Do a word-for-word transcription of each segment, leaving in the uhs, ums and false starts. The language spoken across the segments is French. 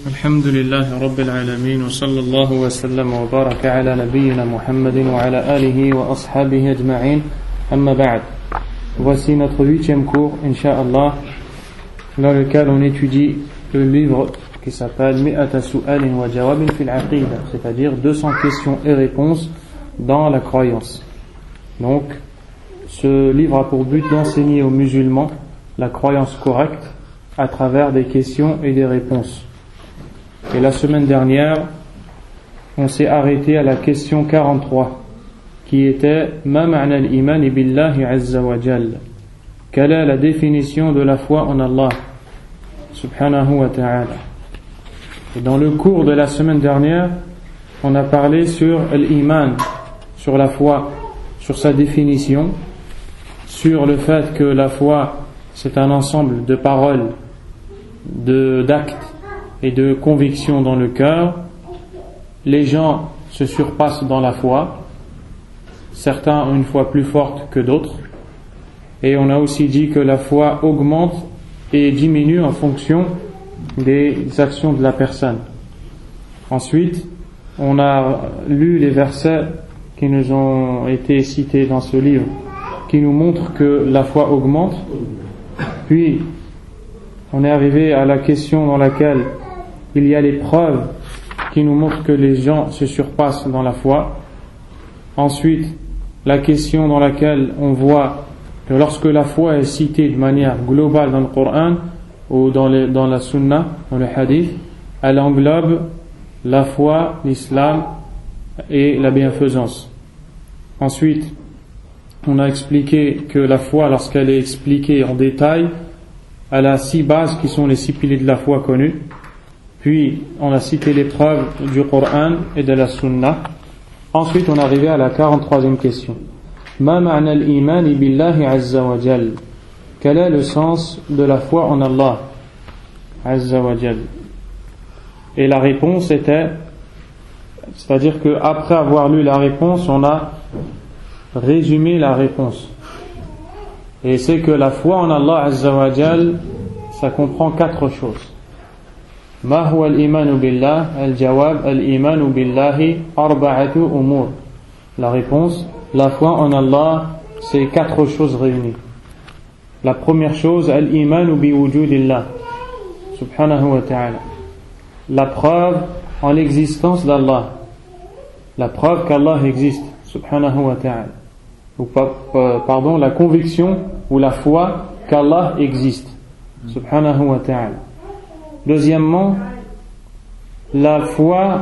الحمد لله رب العالمين وصلى الله وسلم وبارك على نبينا محمد وعلى آله وأصحابه أجمعين أما بعد. Voici notre huitième cours, Inch'Allah, dans lequel on étudie le livre qui s'appelle Mi'ata Su'alin wa Jawabin fil Aqida, c'est-à-dire deux cents questions et réponses dans la croyance. Donc, ce livre a pour but d'enseigner aux musulmans la croyance correcte à travers des questions et des réponses. Et la semaine dernière, on s'est arrêté à la question quarante-trois, qui était Ma ma'na al-iman billahi azza wa jalla. Quelle est la définition de la foi en Allah subhanahu wa ta'ala? Et dans le cours de la semaine dernière, on a parlé sur l'iman, sur la foi, sur sa définition, sur le fait que la foi c'est un ensemble de paroles, de, d'actes et de convictions dans le cœur. Les gens se surpassent dans la foi, certains ont une foi plus forte que d'autres, et on a aussi dit que la foi augmente et diminue en fonction des actions de la personne. Ensuite, on a lu les versets qui nous ont été cités dans ce livre, qui nous montrent que la foi augmente. Puis, on est arrivé à la question dans laquelle il y a les preuves qui nous montrent que les gens se surpassent dans la foi. Ensuite, la question dans laquelle on voit que lorsque la foi est citée de manière globale dans le Coran ou dans, les, dans la Sunna, dans le Hadith, elle englobe la foi, l'islam et la bienfaisance. Ensuite, on a expliqué que la foi, lorsqu'elle est expliquée en détail, elle a six bases qui sont les six piliers de la foi connus. Puis, on a cité les preuves du Coran et de la Sunna. Ensuite, on est arrivé à la quarante-troisième question. Ma ma'na al-iman billahi azza wa jal. Quel est le sens de la foi en Allah azza wa jal? Et la réponse était, c'est-à-dire qu'après avoir lu la réponse, on a résumé la réponse. Et c'est que la foi en Allah azza wa jal, ça comprend quatre choses. Ma huwa al-imanu billah, al-jawab, al-imanu billahi, arba'atu umur. La réponse, la foi en Allah, c'est quatre choses réunies. La première chose, al-imanu bi wujudillah, subhanahu wa ta'ala. La preuve en l'existence d'Allah. La preuve qu'Allah existe, subhanahu wa ta'ala. Ou pardon, la conviction ou la foi qu'Allah existe, subhanahu wa ta'ala. Deuxièmement, la foi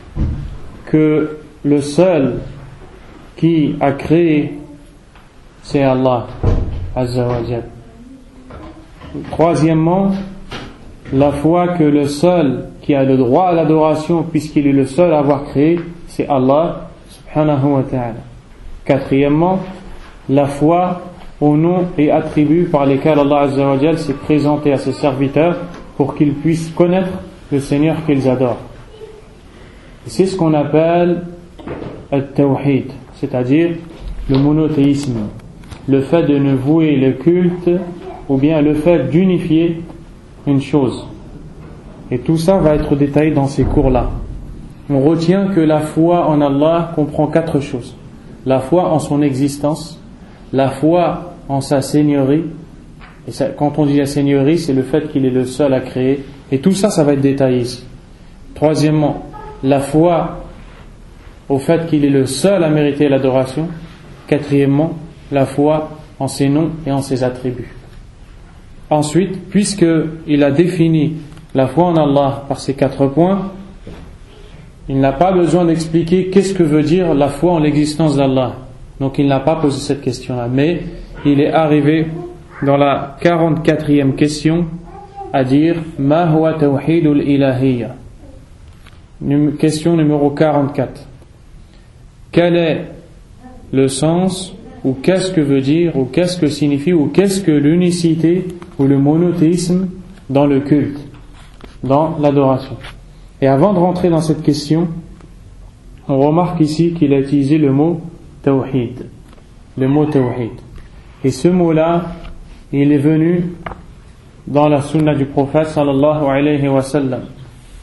que le seul qui a créé, c'est Allah azza wa jalla. Troisièmement, la foi que le seul qui a le droit à l'adoration, puisqu'il est le seul à avoir créé, c'est Allah subhanahu wa ta'ala. Quatrièmement, la foi aux noms et attributs par lesquels Allah azza wa jalla s'est présenté à ses serviteurs pour qu'ils puissent connaître le Seigneur qu'ils adorent. C'est ce qu'on appelle al-tawhid, c'est-à-dire le monothéisme, le fait de ne vouer le culte ou bien le fait d'unifier une chose. Et tout ça va être détaillé dans ces cours-là. On retient que la foi en Allah comprend quatre choses. La foi en son existence, la foi en sa seigneurie, et ça, quand on dit la seigneurie, c'est le fait qu'il est le seul à créer, et tout ça, ça va être détaillé ici. Troisièmement, la foi au fait qu'il est le seul à mériter l'adoration. Quatrièmement, la foi en ses noms et en ses attributs. Ensuite, puisqu'il a défini la foi en Allah par ces quatre points, il n'a pas besoin d'expliquer qu'est-ce que veut dire la foi en l'existence d'Allah. Donc il n'a pas posé cette question-là. Mais il est arrivé dans la quarante-quatrième question à dire Ma huwa tawhidul ilahiyya. Question numéro quarante-quatre. Quel est le sens ou qu'est-ce que veut dire ou qu'est-ce que signifie ou qu'est-ce que l'unicité ou le monothéisme dans le culte, dans l'adoration? Et avant de rentrer dans cette question, on remarque ici qu'il a utilisé le mot tawhid, le mot tawhid. Et ce mot-là, il est venu dans la sunna du prophète sallallahu alayhi wa sallam.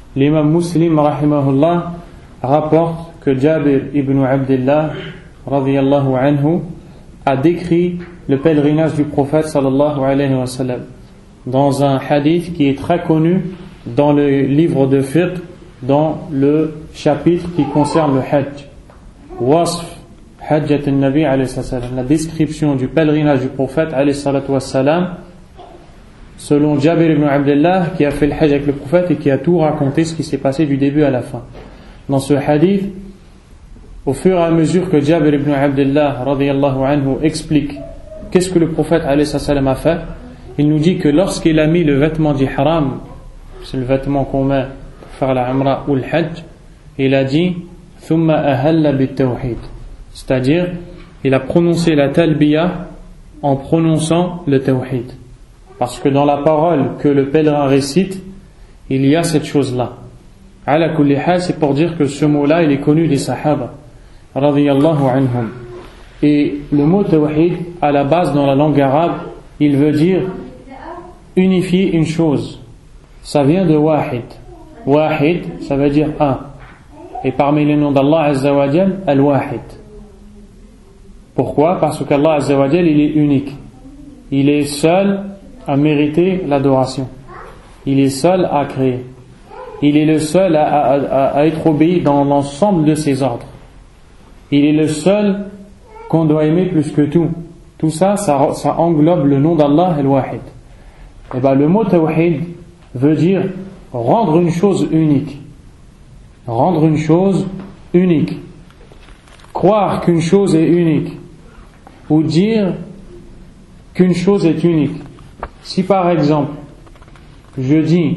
l'imam Muslim rahimahullah rapporte que Jabir ibn Abdullah radiyallahu anhu a décrit le pèlerinage du prophète sallallahu alayhi wa sallam dans un hadith qui est très connu dans le livre de fiqh, dans le chapitre qui concerne le hajj. Wasf hajjat al-nabi alayhi salam, la description du pèlerinage du prophète alayhi salatu wassalam, selon Jabir ibn Abdullah qui a fait le hajj avec le prophète et qui a tout raconté ce qui s'est passé du début à la fin. Dans ce hadith, au fur et à mesure que Jabir ibn Abdullah radiyallahu anhu explique qu'est-ce que le prophète alayhi salam a fait, il nous dit que lorsqu'il a mis le vêtement d'ihram, c'est le vêtement qu'on met pour faire la umrah ou le hajj, il a dit thumma ahalla bit-tawhid, c'est-à-dire il a prononcé la talbiya en prononçant le tawhid, parce que dans la parole que le pèlerin récite il y a cette chose-là. Ala kulli hal, c'est pour dire que ce mot-là il est connu des sahaba radiyallahu anhum. Et le mot tawhid à la base dans la langue arabe il veut dire unifier une chose. Ça vient de wahid. Wahid, ça veut dire un. Et parmi les noms d'Allah Azza wa Jal, Al-Wahid. Pourquoi? Parce qu'Allah Azza wa Jal, il est unique. Il est seul à mériter l'adoration. Il est seul à créer. Il est le seul à, à, à, à être obéi dans l'ensemble de ses ordres. Il est le seul qu'on doit aimer plus que tout. Tout ça, ça, ça englobe le nom d'Allah Al-Wahid. Et bien le mot Tawhid veut dire rendre une chose unique. Rendre une chose unique. Croire qu'une chose est unique. Ou dire qu'une chose est unique. Si par exemple, je dis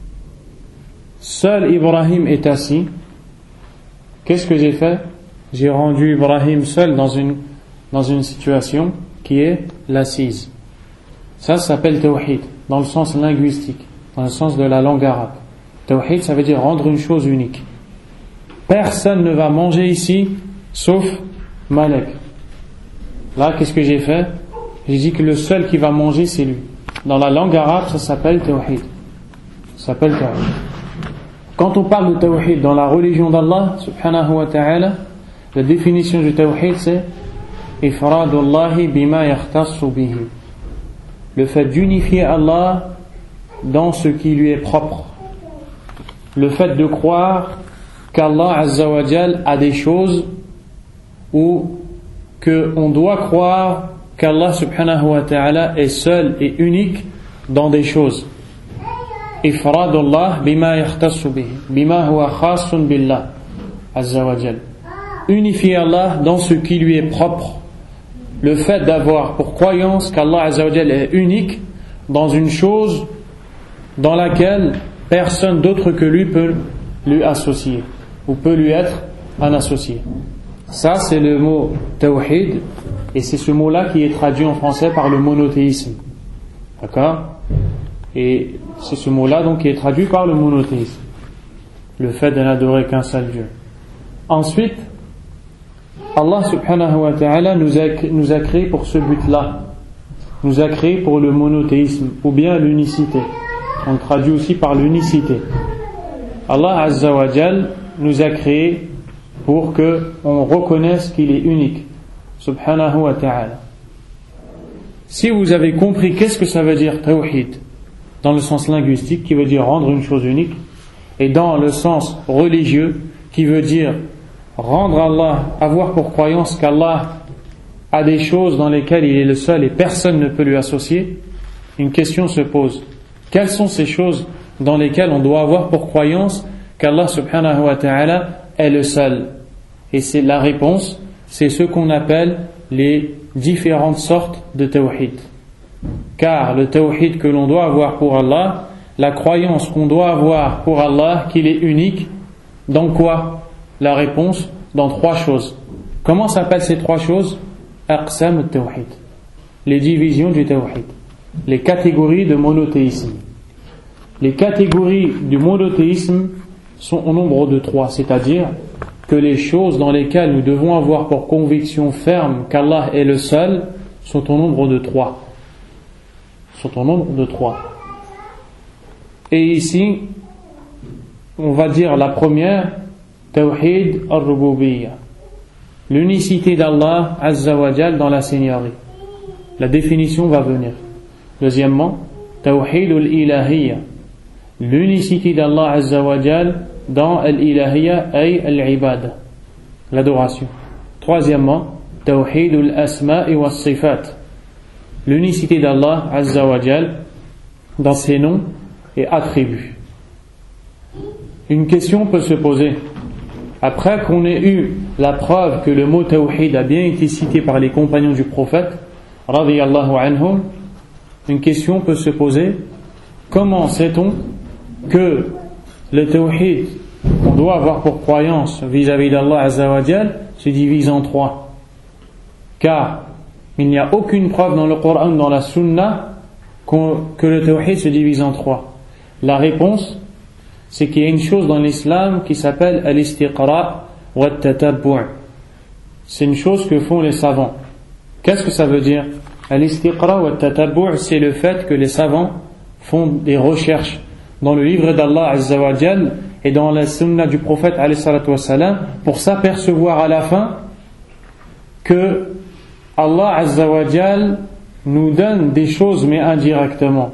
seul Ibrahim est assis, qu'est-ce que j'ai fait? J'ai rendu Ibrahim seul dans une, dans une situation qui est l'assise. Ça, ça s'appelle Tawhid, dans le sens linguistique, dans le sens de la langue arabe. Tawhid, ça veut dire rendre une chose unique. Personne ne va manger ici, sauf Malek. Là, qu'est-ce que j'ai fait? J'ai dit que le seul qui va manger, c'est lui. Dans la langue arabe, ça s'appelle Tawhid. Ça s'appelle Tawhid. Quand on parle de Tawhid dans la religion d'Allah, subhanahu wa ta'ala, la définition du Tawhid, c'est Ifradullahi bima yakhtassu bihi. Le fait d'unifier Allah dans ce qui lui est propre. Le fait de croire qu'Allah Azza wa Jal a des choses ou qu'on doit croire qu'Allah subhanahu wa ta'ala est seul et unique dans des choses. Ifradullah bima yakhtassu bihi, bima huwa khassun billah Azza wa Jal. Unifier Allah dans ce qui lui est propre. Le fait d'avoir pour croyance qu'Allah Azza wa Jal est unique dans une chose dans laquelle personne d'autre que lui peut lui associer ou peut lui être un associé. Ça, c'est le mot Tawhid, et c'est ce mot-là qui est traduit en français par le monothéisme. D'accord? Et c'est ce mot-là donc qui est traduit par le monothéisme. Le fait de n'adorer qu'un seul Dieu. Ensuite, Allah subhanahu wa ta'ala nous a, nous a créé pour ce but-là. Nous a créé pour le monothéisme, ou bien l'unicité. On traduit aussi par l'unicité. Allah Azza wa Jal nous a créé pour que on reconnaisse qu'il est unique. Subhanahu wa ta'ala. Si vous avez compris qu'est-ce que ça veut dire Tawhid, dans le sens linguistique, qui veut dire rendre une chose unique, et dans le sens religieux, qui veut dire rendre Allah, avoir pour croyance qu'Allah a des choses dans lesquelles il est le seul et personne ne peut lui associer, une question se pose. Quelles sont ces choses dans lesquelles on doit avoir pour croyance qu'Allah subhanahu wa ta'ala est le seul? Et c'est la réponse, c'est ce qu'on appelle les différentes sortes de tawhid. Car le tawhid que l'on doit avoir pour Allah, la croyance qu'on doit avoir pour Allah, qu'il est unique, dans quoi? La réponse, dans trois choses. Comment s'appellent ces trois choses? Aqsam al-tawhid, les divisions du tawhid, les catégories de monothéisme. Les catégories du monothéisme sont au nombre de trois, c'est-à-dire que les choses dans lesquelles nous devons avoir pour conviction ferme qu'Allah est le seul sont au nombre de trois. Sont au nombre de trois. Et ici, on va dire la première, Tawhid al-Rububiyyah, l'unicité d'Allah Azza wa Jal dans la Seigneurie. La définition va venir. Deuxièmement, Tawhid al-Ilahiyya, l'unicité d'Allah Azza wa Jal dans al-Ilahiyya ay al-Ibadah, l'adoration. Troisièmement, Tawhid al-Asma'i wa Sifat, l'unicité d'Allah Azza wa Jal dans ses noms et attributs. Une question peut se poser. Après qu'on ait eu la preuve que le mot Tawhid a bien été cité par les compagnons du prophète, radiyallahu anhum, une question peut se poser. Comment sait-on que le Tawhid qu'on doit avoir pour croyance vis-à-vis d'Allah Azza wa Jal se divise en trois? Car il n'y a aucune preuve dans le Coran ou dans la Sunna que le Tawhid se divise en trois. La réponse, c'est qu'il y a une chose dans l'islam qui s'appelle al-istiqra wa al-tatabbu'. C'est une chose que font les savants. Qu'est-ce que ça veut dire? Al-istiqra wa al-tatabbu', c'est le fait que les savants font des recherches dans le livre d'Allah Azza wa Jal et dans la sunna du prophète alayhi salatu wa salam pour s'apercevoir à la fin que Allah Azza wa Jal nous donne des choses mais indirectement.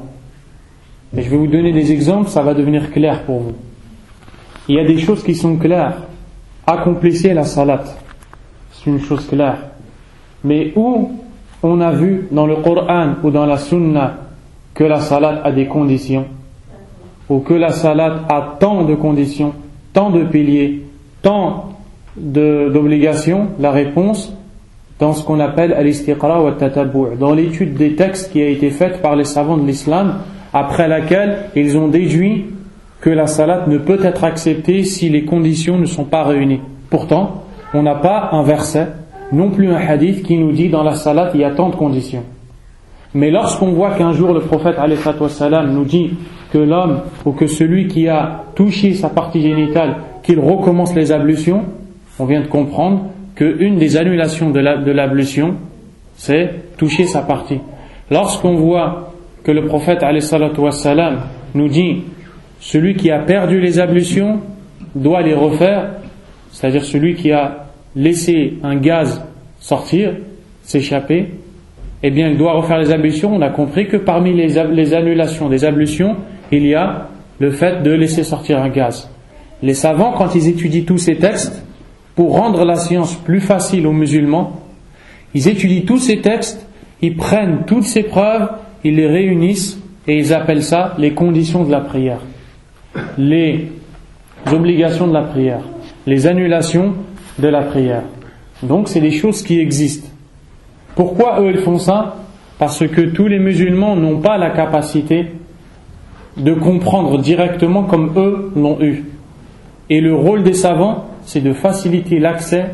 Et je vais vous donner des exemples, ça va devenir clair pour vous. Il y a des choses qui sont claires. Accomplissez la salat, c'est une chose claire. Mais où on a vu dans le Coran ou dans la Sunna que la salat a des conditions, ou que la salat a tant de conditions, tant de piliers, tant de, d'obligations, la réponse dans ce qu'on appelle al-istiqra wa al-tatabbu', dans l'étude des textes qui a été faite par les savants de l'islam, après laquelle ils ont déduit que la salat ne peut être acceptée si les conditions ne sont pas réunies. Pourtant, on n'a pas un verset, non plus un hadith qui nous dit dans la salat il y a tant de conditions. Mais lorsqu'on voit qu'un jour le prophète alayhi salam nous dit que l'homme ou que celui qui a touché sa partie génitale, qu'il recommence les ablutions, on vient de comprendre qu'une des annulations de, la, de l'ablution, c'est toucher sa partie. Lorsqu'on voit que le prophète alayhi salam nous dit celui qui a perdu les ablutions doit les refaire, c'est-à-dire celui qui a laissé un gaz sortir, s'échapper, eh bien il doit refaire les ablutions. On a compris que parmi les, les annulations des ablutions, il y a le fait de laisser sortir un gaz. Les savants, quand ils étudient tous ces textes, pour rendre la science plus facile aux musulmans, ils étudient tous ces textes, ils prennent toutes ces preuves, ils les réunissent et ils appellent ça les conditions de la prière, les obligations de la prière, les annulations de la prière. Donc c'est des choses qui existent. Pourquoi eux ils font ça? Parce que tous les musulmans n'ont pas la capacité de comprendre directement comme eux l'ont eu. Et le rôle des savants, c'est de faciliter l'accès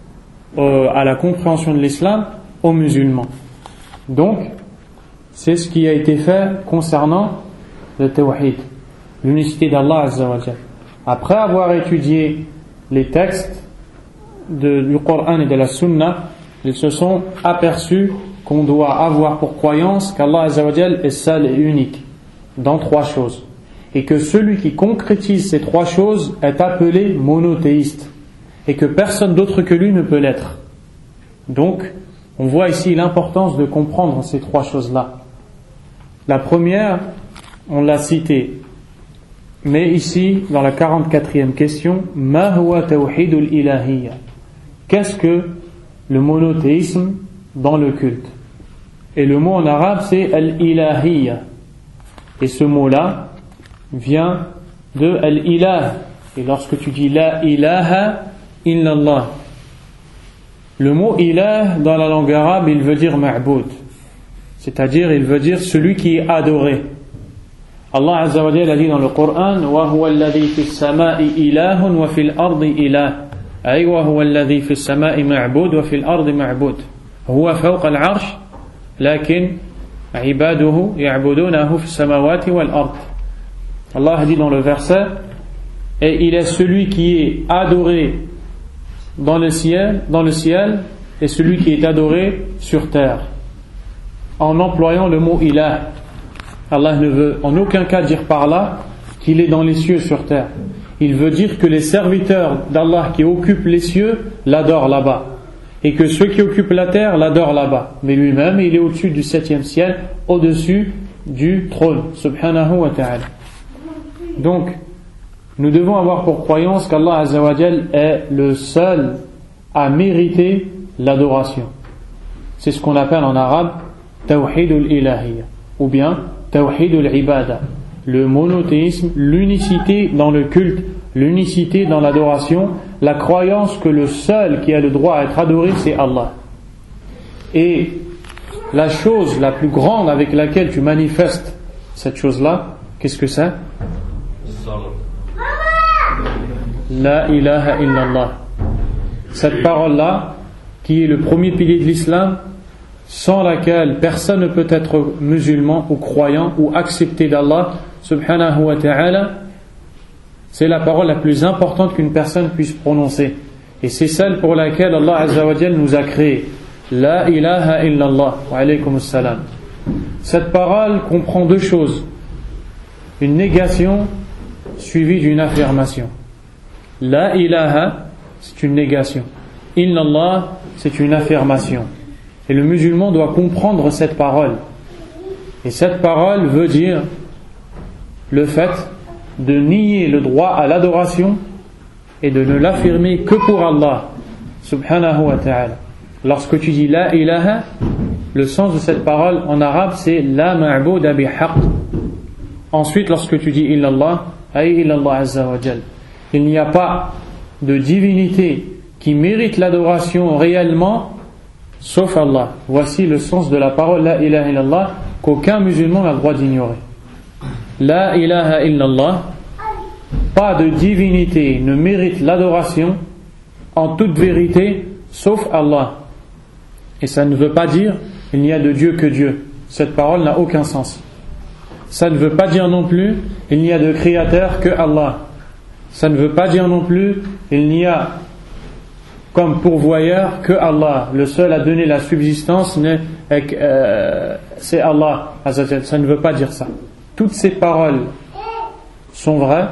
euh, à la compréhension de l'islam aux musulmans. Donc c'est ce qui a été fait concernant le Tawhid, l'unicité d'Allah Azza wa Jal. Après avoir étudié les textes de, du Coran et de la Sunna, ils se sont aperçus qu'on doit avoir pour croyance qu'Allah Azza wa Jal est seul et unique dans trois choses, et que celui qui concrétise ces trois choses est appelé monothéiste, et que personne d'autre que lui ne peut l'être. Donc on voit ici l'importance de comprendre ces trois choses-là. La première, on l'a citée, mais ici, dans la quarante-quatrième question, Ma huwa tawhidul ilahiyya? Qu'est-ce que le monothéisme dans le culte? Et le mot en arabe, c'est al-ilahiyya. Et ce mot-là vient de al-ilah. Et lorsque tu dis la ilaha illallah, le mot ilah dans la langue arabe, il veut dire ma'boud. C'est-à-dire, il veut dire celui qui est adoré. Allah Azza wa Jalla a dit dans le Coran wa huwa alladhi fis sama'i ilahun wa fil ardi ilah. Ay wa huwa alladhi fis sama'i ma'bud wa fil ardi ma'bud. Huwa fawqa al-'arsh lakin ibaduhu ya'budunahu fis samawati wal ard. Allah a dit dans le verset, et il est celui qui est adoré dans le ciel, dans le ciel, et celui qui est adoré sur terre. En employant le mot ilah, Allah ne veut en aucun cas dire par là qu'il est dans les cieux sur terre. il veut dire que les serviteurs d'Allah qui occupent les cieux l'adorent là-bas, et que ceux qui occupent la terre l'adorent là-bas. Mais lui-même, il est au-dessus du septième ciel, au-dessus du trône, subhanahu wa ta'ala. Donc, nous devons avoir pour croyance qu'Allah Azza wa Jal est le seul à mériter l'adoration. C'est ce qu'on appelle en arabe Tawhidul Ilahiyya, ou bien Tawhidul Ibada, le monothéisme, l'unicité dans le culte, l'unicité dans l'adoration, la croyance que le seul qui a le droit à être adoré, c'est Allah. Et la chose la plus grande avec laquelle tu manifestes cette chose-là, qu'est-ce que c'est? La ilaha illallah. Cette parole-là, qui est le premier pilier de l'islam, sans laquelle personne ne peut être musulman ou croyant ou accepté d'Allah subhanahu wa ta'ala, c'est la parole la plus importante qu'une personne puisse prononcer. Et c'est celle pour laquelle Allah Azza wa Jal nous a créé. La ilaha illallah. Wa alaykum assalam. Cette parole comprend deux choses. Une négation suivie d'une affirmation. La ilaha, c'est une négation. Illallah, c'est une affirmation. Et le musulman doit comprendre cette parole. Et cette parole veut dire le fait de nier le droit à l'adoration et de ne l'affirmer que pour Allah subhanahu wa ta'ala. Lorsque tu dis la ilaha, le sens de cette parole en arabe c'est la ma'bouda bihaq. Ensuite, lorsque tu dis illallah, ay illallah azza wa jal, il n'y a pas de divinité qui mérite l'adoration réellement sauf Allah. Voici le sens de la parole la ilaha illallah qu'aucun musulman n'a le droit d'ignorer. La ilaha illallah, pas de divinité ne mérite l'adoration en toute vérité sauf Allah. Et ça ne veut pas dire il n'y a de Dieu que Dieu. Cette parole n'a aucun sens. Ça ne veut pas dire non plus il n'y a de créateur que Allah. Ça ne veut pas dire non plus il n'y a comme pourvoyeur que Allah. Le seul à donner la subsistance n'est, euh, c'est Allah. Ça ne veut pas dire ça. Toutes ces paroles sont vraies.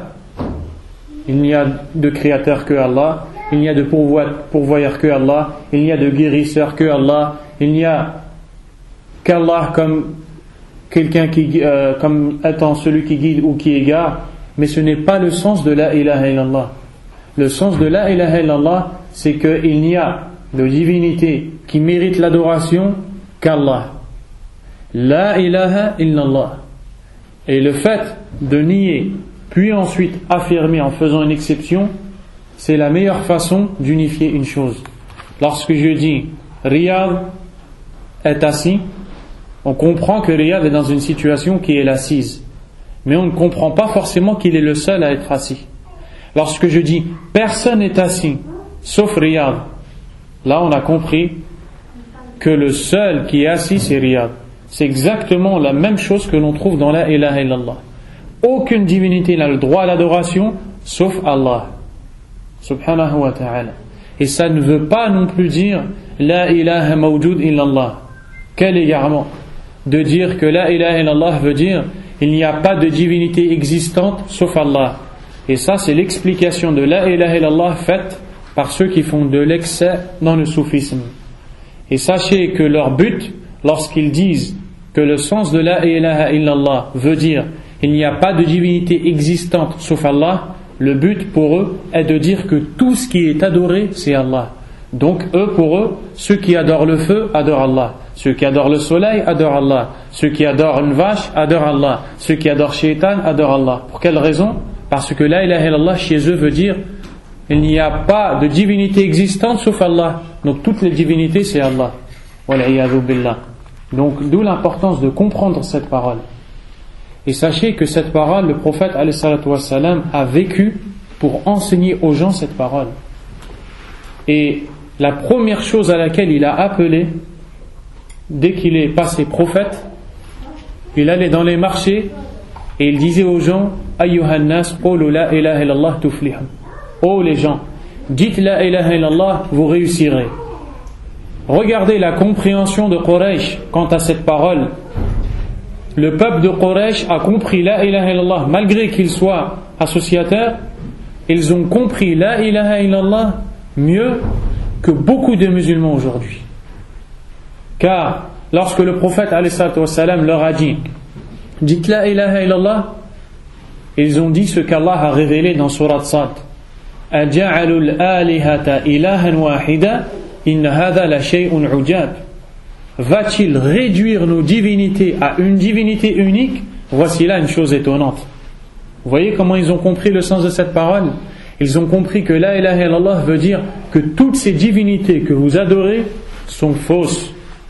Il n'y a de créateur que Allah. Il n'y a de pourvoyeur que Allah. Il n'y a de guérisseur que Allah. Il n'y a qu'Allah comme quelqu'un qui, euh, comme étant celui qui guide ou qui égare. Mais ce n'est pas le sens de la ilaha illallah. Le sens de la ilaha illallah, c'est qu'il n'y a de divinité qui mérite l'adoration qu'Allah. La ilaha illallah. Et le fait de nier, puis ensuite affirmer en faisant une exception, c'est la meilleure façon d'unifier une chose. Lorsque je dis Riyad est assis, on comprend que Riyad est dans une situation qui est l'assise. Mais on ne comprend pas forcément qu'il est le seul à être assis. Lorsque je dis personne n'est assis, sauf Riyad, là on a compris que le seul qui est assis c'est Riyad. C'est exactement la même chose que l'on trouve dans la ilaha illallah. Aucune divinité n'a le droit à l'adoration sauf Allah subhanahu wa ta'ala. Et ça ne veut pas non plus dire la ilaha mawjud illallah. Quel égarement de dire que la ilaha illallah veut dire il n'y a pas de divinité existante sauf Allah. Et ça c'est l'explication de la ilaha illallah faite par ceux qui font de l'excès dans le soufisme. Et sachez que leur but, lorsqu'ils disent que le sens de la ilaha illallah veut dire il n'y a pas de divinité existante sauf Allah, le but pour eux est de dire que tout ce qui est adoré c'est Allah. Donc eux, pour eux, ceux qui adorent le feu adorent Allah, ceux qui adorent le soleil adorent Allah, ceux qui adorent une vache adorent Allah, ceux qui adorent Shaitan adorent Allah. Pour quelle raison? Parce que la ilaha illallah chez eux veut dire il n'y a pas de divinité existante sauf Allah. Donc toutes les divinités c'est Allah. Wal'iyadhu billah. Donc d'où l'importance de comprendre cette parole. Et sachez que cette parole, le prophète alayhi salatu wassalam a vécu pour enseigner aux gens cette parole. Et la première chose à laquelle il a appelé, dès qu'il est passé prophète, il allait dans les marchés et il disait aux gens Ayyuhan nas qulu la ilaha illallah tuflihu. Oh les gens, dites la ilaha illallah, vous réussirez. Regardez la compréhension de Quraysh quant à cette parole. Le peuple de Quraysh a compris la ilaha illallah malgré qu'il soit associateur, ils ont compris la ilaha illallah mieux que beaucoup de musulmans aujourd'hui. Car lorsque le prophète alayhi salatu wassalam leur a dit dites la ilaha illallah, ils ont dit ce qu'Allah a révélé dans Surat Sad: Aja'alul alihata ilahan wahida inna hadha la shay'un ujab. Va-t-il réduire nos divinités à une divinité unique? Voici là une chose étonnante. Vous voyez comment ils ont compris le sens de cette parole? Ils ont compris que la ilaha illallah veut dire que toutes ces divinités que vous adorez sont fausses,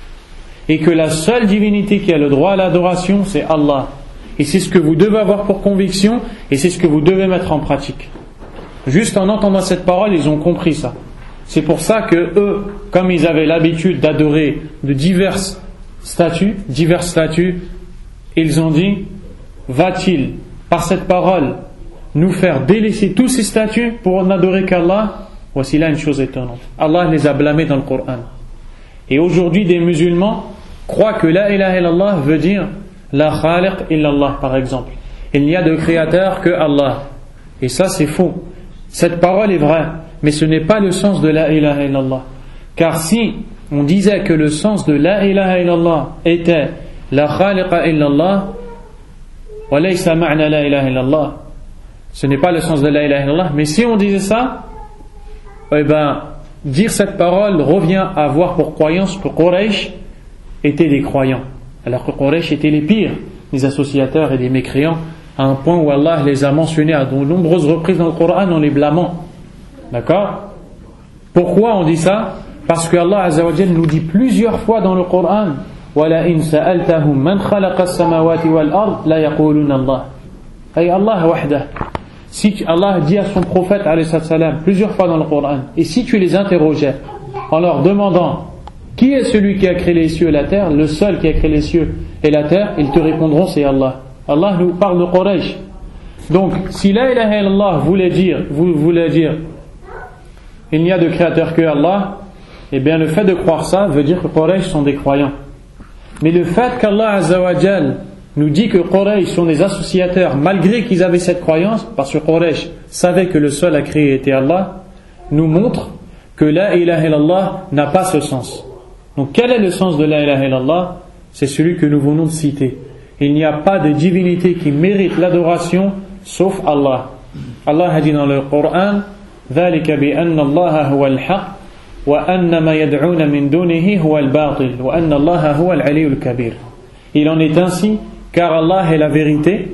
et que la seule divinité qui a le droit à l'adoration, c'est Allah. Et c'est ce que vous devez avoir pour conviction, et c'est ce que vous devez mettre en pratique. Juste en entendant cette parole, ils ont compris ça. C'est pour ça que eux, comme ils avaient l'habitude d'adorer de diverses statues, divers statues, ils ont dit: va-t-il, par cette parole, nous faire délaisser tous ces statues pour n'adorer qu'Allah? Voici là une chose étonnante. Allah les a blâmés dans le Coran. Et aujourd'hui, des musulmans croient que la ilaha illallah veut dire la khaliq illallah, par exemple. Il n'y a de créateur que Allah. Et ça, c'est faux. Cette parole est vraie, mais ce n'est pas le sens de la ilaha illallah. Car si on disait que le sens de la ilaha illallah était la khaliqa illallah, wa laysa ma'na la ilaha illallah, ce n'est pas le sens de la ilaha illallah, mais si on disait ça, eh ben, dire cette parole revient à avoir pour croyance que Quraysh étaient des croyants, alors que Quraysh étaient les pires des associateurs et des mécréants, à un point où Allah les a mentionnés à de nombreuses reprises dans le Coran en les blâmant. D'accord? Pourquoi on dit ça? Parce que Allah Azza wa Jalla nous dit plusieurs fois dans le Coran: وَلَئِنْ سَأَلْتَهُمْ مَنْ خَلَقَ السَّمَاوَاتِ وَالْأَرْضِ لَا يَقُولُونَ اللَّهِ. Ay Allah wahdah. Si Allah dit à son prophète alayhi salam plusieurs fois dans le Coran, et si tu les interrogeais en leur demandant qui est celui qui a créé les cieux et la terre, le seul qui a créé les cieux et la terre, ils te répondront: c'est Allah. Allah nous parle de Quraysh. Donc, si la ilaha illallah voulait dire, voulait dire il n'y a de créateur que Allah, eh bien le fait de croire ça veut dire que Quraysh sont des croyants. Mais le fait qu'Allah Azza wa Jal nous dit que Quraysh sont des associateurs malgré qu'ils avaient cette croyance, parce que Quraysh savait que le seul à créer était Allah, nous montre que la ilaha illallah n'a pas ce sens. Donc quel est le sens de la ilaha illallah? C'est celui que nous venons de citer. Il n'y a pas de divinité qui mérite l'adoration sauf Allah. Allah a dit dans le Coran: ذلك بأن الله هو الحق وأن ما يدعون من دونه هو الباطل وأن الله هو العلي الكبير. Il en est ainsi car Allah est la vérité,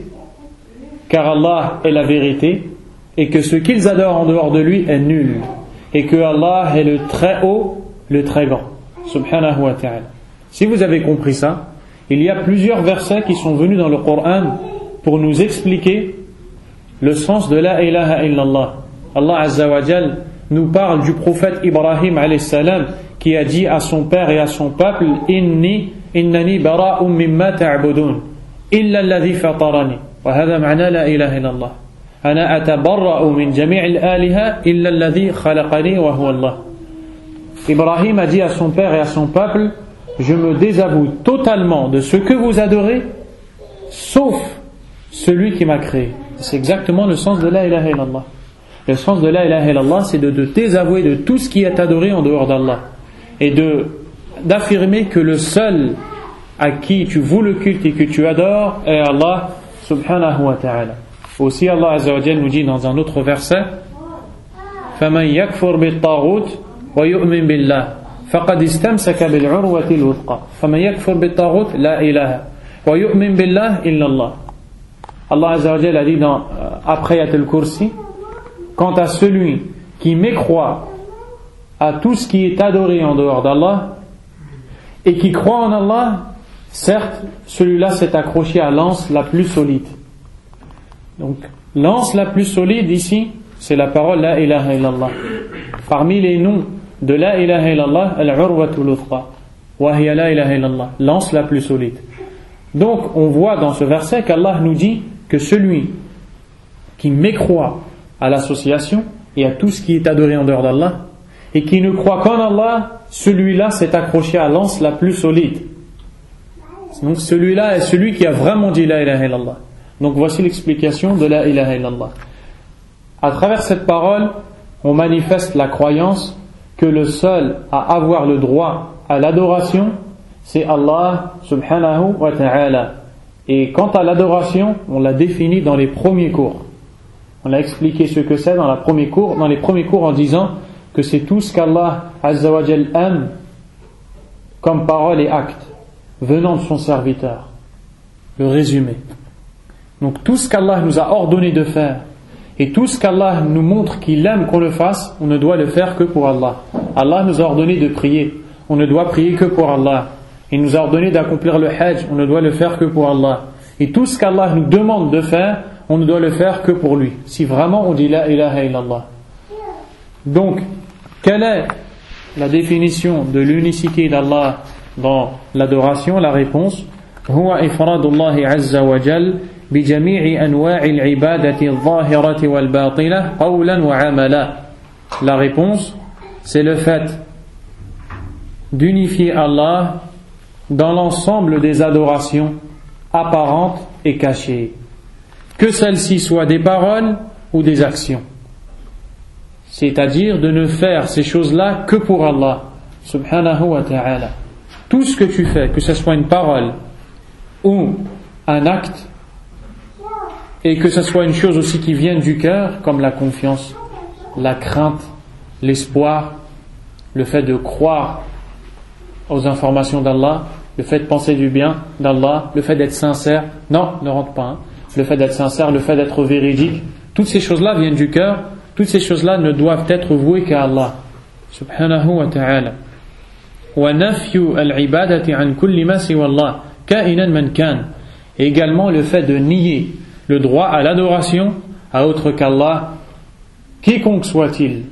car Allah est la vérité, et que ce qu'ils adorent en dehors de lui est nul, et que Allah est le très haut, le très grand. Subhanahu wa ta'ala. Si vous avez compris ça, il y a plusieurs versets qui sont venus dans le Coran pour nous expliquer le sens de la ilaha illallah. Allah Azza wa Jal nous parle du prophète Ibrahim alayhi salam qui a dit à son père et à son peuple: Inni innani bara'un mimma ta'budun illa alladhi fatarani. Wa hadha ma'na la ilaha illallah. Ana atabarra'u min jami'il aliha illa alladhi khalaqani wa huwa Allah. Ibrahim a dit à son père et à son peuple: je me désavoue totalement de ce que vous adorez, sauf celui qui m'a créé. C'est exactement le sens de la ilaha illallah. Le sens de la ilaha illallah, c'est de te désavouer de tout ce qui est adoré en dehors d'Allah, et de, d'affirmer que le seul à qui tu voues le culte et que tu adores est Allah subhanahu wa ta'ala. Aussi Allah Azza wa Jalla nous dit dans un autre verset: فَمَنْ يَكْفُرْ بِالطَّاغُوتِ وَيُؤْمِنْ بِاللَّهِ فقد استمسك بالعروة الوثقى فمن يكفر بالطاغوت لا إله ويؤمن بالله إلا الله. Allah Azza wa Jalla a dit dans, après Ayat al-Kursi: quant à celui qui mécroit à tout ce qui est adoré en dehors d'Allah et qui croit en Allah, certes celui-là s'est accroché à l'anse la plus solide. Donc l'anse la plus solide ici, c'est la parole la ilaha illallah. Parmi les noms de la ilaha illallah, al-urwatul uthqa, wa hiya la ilaha illallah, l'anse la plus solide. Donc on voit dans ce verset qu'Allah nous dit que celui qui mécroit à l'association et à tout ce qui est adoré en dehors d'Allah et qui ne croit qu'en Allah, celui-là s'est accroché à l'anse la plus solide. Donc celui-là est celui qui a vraiment dit la ilaha illallah. Donc voici l'explication de la ilaha illallah. À travers cette parole, on manifeste la croyance que le seul à avoir le droit à l'adoration, c'est Allah subhanahu wa ta'ala. Et quant à l'adoration, on l'a défini dans les premiers cours. On a expliqué ce que c'est dans, la premier cours, dans les premiers cours en disant que c'est tout ce qu'Allah azza wa jal aime comme parole et acte venant de son serviteur. Le résumé. Donc tout ce qu'Allah nous a ordonné de faire et tout ce qu'Allah nous montre qu'il aime qu'on le fasse, on ne doit le faire que pour Allah. Allah nous a ordonné de prier, on ne doit prier que pour Allah. Il nous a ordonné d'accomplir le hajj, on ne doit le faire que pour Allah. Et tout ce qu'Allah nous demande de faire, on ne doit le faire que pour lui. Si vraiment on dit la ilaha illallah. Donc, quelle est la définition de l'unicité d'Allah dans l'adoration? La réponse, huwa ifradullahi azza wa jal بجميع أنواع العبادة الظاهرة والباطنة قولا وعملا. La réponse, c'est le fait d'unifier Allah dans l'ensemble des adorations apparentes et cachées, que celles-ci soient des paroles ou des actions. C'est-à-dire de ne faire ces choses-là que pour Allah subhanahu wa ta'ala. Tout ce que tu fais, que ce soit une parole ou un acte, et que ce soit une chose aussi qui vienne du cœur, comme la confiance, la crainte, l'espoir, le fait de croire aux informations d'Allah, le fait de penser du bien d'Allah, le fait d'être sincère, non, ne rentre pas, hein. Le fait d'être sincère, le fait d'être véridique, toutes ces choses-là viennent du cœur, toutes ces choses-là ne doivent être vouées qu'à Allah, subhanahu wa ta'ala. Wa nafyu al-ibadati an kulli ma siwa Allah, ka'inan man kan. Et également le fait de nier le droit à l'adoration à autre qu'Allah, quiconque soit-il.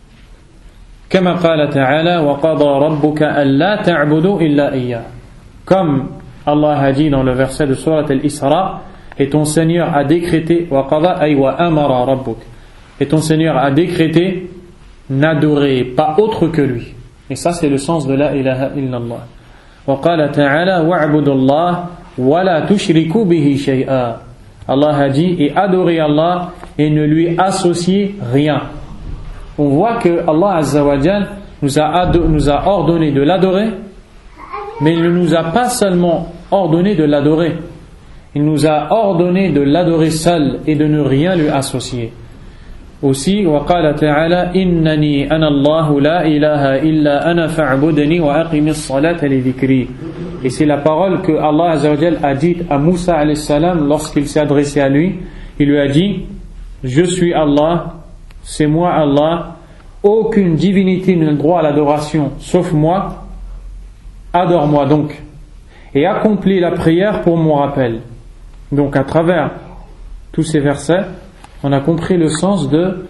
Kama qala ta'ala wa qada rabbuka alla ta'budu illa iyyah. Comme Allah a dit dans le verset de Surat Al-Isra, et ton Seigneur a décrété wa qada ay wa amara rabbuk. Et ton Seigneur a décrété n'adorer pas autre que lui. Et ça c'est le sens de la ilaha illallah. Wa qala ta'ala wa'budu Allah wa la tushriku bihi shay'a. Allah a dit, et adorez Allah et ne lui associez rien. On voit que Allah Azza wa Jal nous a, ado- nous a ordonné de l'adorer, mais il ne nous a pas seulement ordonné de l'adorer, il nous a ordonné de l'adorer seul et de ne rien lui associer. Aussi, وقال تعالى إنني أنا الله لا إله إلا أنا فاعبدني وأقم الصلاة لذكري. Et c'est la parole que Allah Azza wa Jal a dite à Moussa alayhi salam lorsqu'il s'est adressé à lui. Il lui a dit, je suis Allah, c'est moi Allah, aucune divinité n'a le droit à l'adoration sauf moi, adore-moi donc et accomplis la prière pour mon rappel. Donc à travers tous ces versets, on a compris le sens de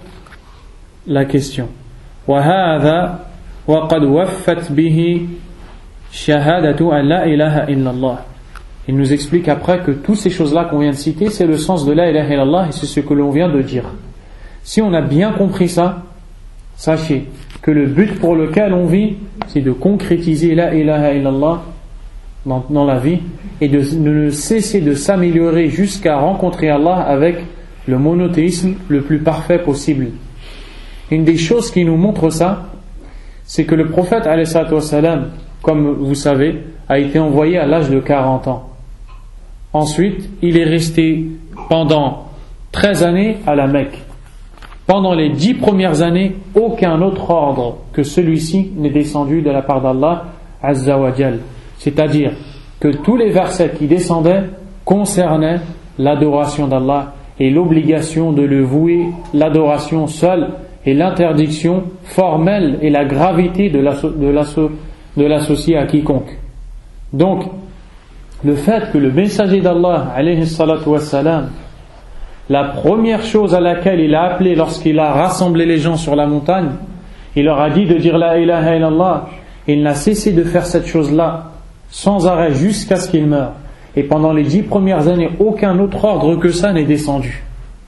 la question. وَهَذَا وَقَدْ وَفَّتْ بِهِ شَهَادَةُ أَنْ لَا إِلَهَ إِلَّا اللَّهِ. Il nous explique après que toutes ces choses-là qu'on vient de citer, c'est le sens de la ilaha illallah et c'est ce que l'on vient de dire. Si on a bien compris ça, sachez que le but pour lequel on vit, c'est de concrétiser la ilaha illallah dans, dans la vie et de ne cesser de s'améliorer jusqu'à rencontrer Allah avec le monothéisme le plus parfait possible. Une des choses qui nous montre ça, c'est que le prophète alayhi salatu wassalam, comme vous savez, a été envoyé à l'âge de quarante ans. Ensuite, il est resté pendant treize années à la Mecque. Pendant les dix premières années, aucun autre ordre que celui-ci n'est descendu de la part d'Allah Azza wa Jal. C'est-à-dire que tous les versets qui descendaient concernaient l'adoration d'Allah et l'obligation de le vouer, l'adoration seule, et l'interdiction formelle et la gravité de, l'asso- de, l'asso- de l'associer à quiconque. Donc, le fait que le messager d'Allah, alayhi salatu wassalam, la première chose à laquelle il a appelé lorsqu'il a rassemblé les gens sur la montagne, il leur a dit de dire la ilaha illallah, et il n'a cessé de faire cette chose-là sans arrêt jusqu'à ce qu'il meure. Et pendant les dix premières années, aucun autre ordre que ça n'est descendu.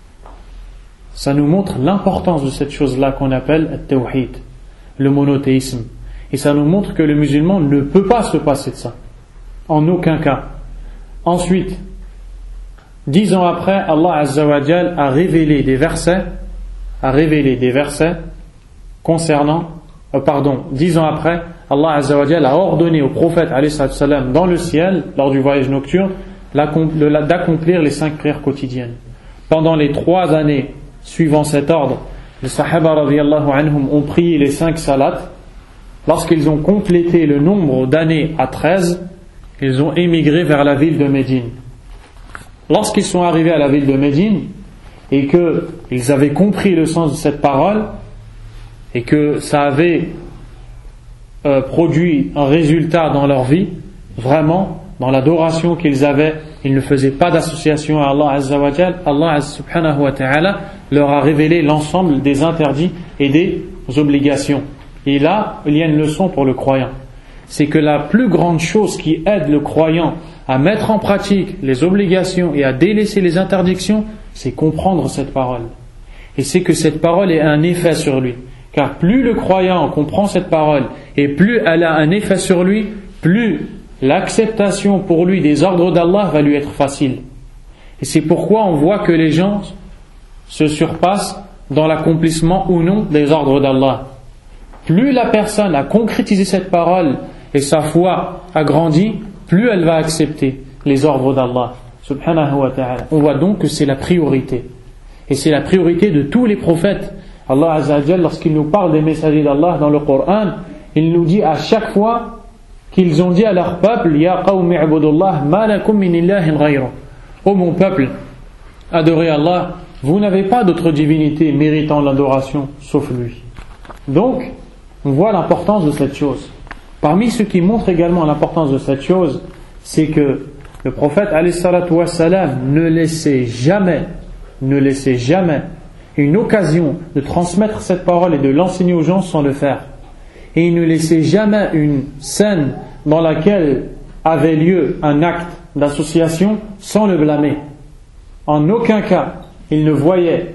Ça nous montre l'importance de cette chose-là qu'on appelle at-tawhid, le monothéisme. Et ça nous montre que le musulman ne peut pas se passer de ça, en aucun cas. Ensuite, dix ans après, Allah Azza wa Jal a révélé des versets a révélé des versets concernant, euh, pardon, dix ans après, Allah Azza wa Jalla a ordonné au prophète alayhi salam dans le ciel, lors du voyage nocturne, d'accomplir les cinq prières quotidiennes. Pendant les trois années suivant cet ordre, les Sahaba radiyallahu anhum ont prié les cinq salats. Lorsqu'ils ont complété le nombre d'années à treize, ils ont émigré vers la ville de Médine. Lorsqu'ils sont arrivés à la ville de Médine et qu'ils avaient compris le sens de cette parole et que ça avait euh, produit un résultat dans leur vie, vraiment, dans l'adoration qu'ils avaient, ils ne faisaient pas d'association à Allah Azza wa Jal. Allah subhanahu wa ta'ala leur a révélé l'ensemble des interdits et des obligations. Et là, il y a une leçon pour le croyant. C'est que la plus grande chose qui aide le croyant à mettre en pratique les obligations et à délaisser les interdictions, c'est comprendre cette parole. Et c'est que cette parole ait un effet sur lui. Car plus le croyant comprend cette parole et plus elle a un effet sur lui, plus l'acceptation pour lui des ordres d'Allah va lui être facile. Et c'est pourquoi on voit que les gens se surpassent dans l'accomplissement ou non des ordres d'Allah. Plus la personne a concrétisé cette parole et sa foi a grandi, plus elle va accepter les ordres d'Allah subhanahu wa ta'ala. On voit donc que c'est la priorité. Et c'est la priorité de tous les prophètes. Allah Azza wa Jalla, lorsqu'il nous parle des messagers d'Allah dans le Coran, il nous dit à chaque fois qu'ils ont dit à leur peuple: Ya qawmi ibudullah ma lakum min ilahin ghayru. Ô mon peuple, adorez Allah, vous n'avez pas d'autre divinité méritant l'adoration sauf lui. Donc, on voit l'importance de cette chose. Parmi ceux qui montrent également l'importance de cette chose, c'est que le prophète alayhi salatu wa salam ne laissait jamais, ne laissait jamais une occasion de transmettre cette parole et de l'enseigner aux gens sans le faire. Et il ne laissait jamais une scène dans laquelle avait lieu un acte d'association sans le blâmer. En aucun cas, il ne voyait,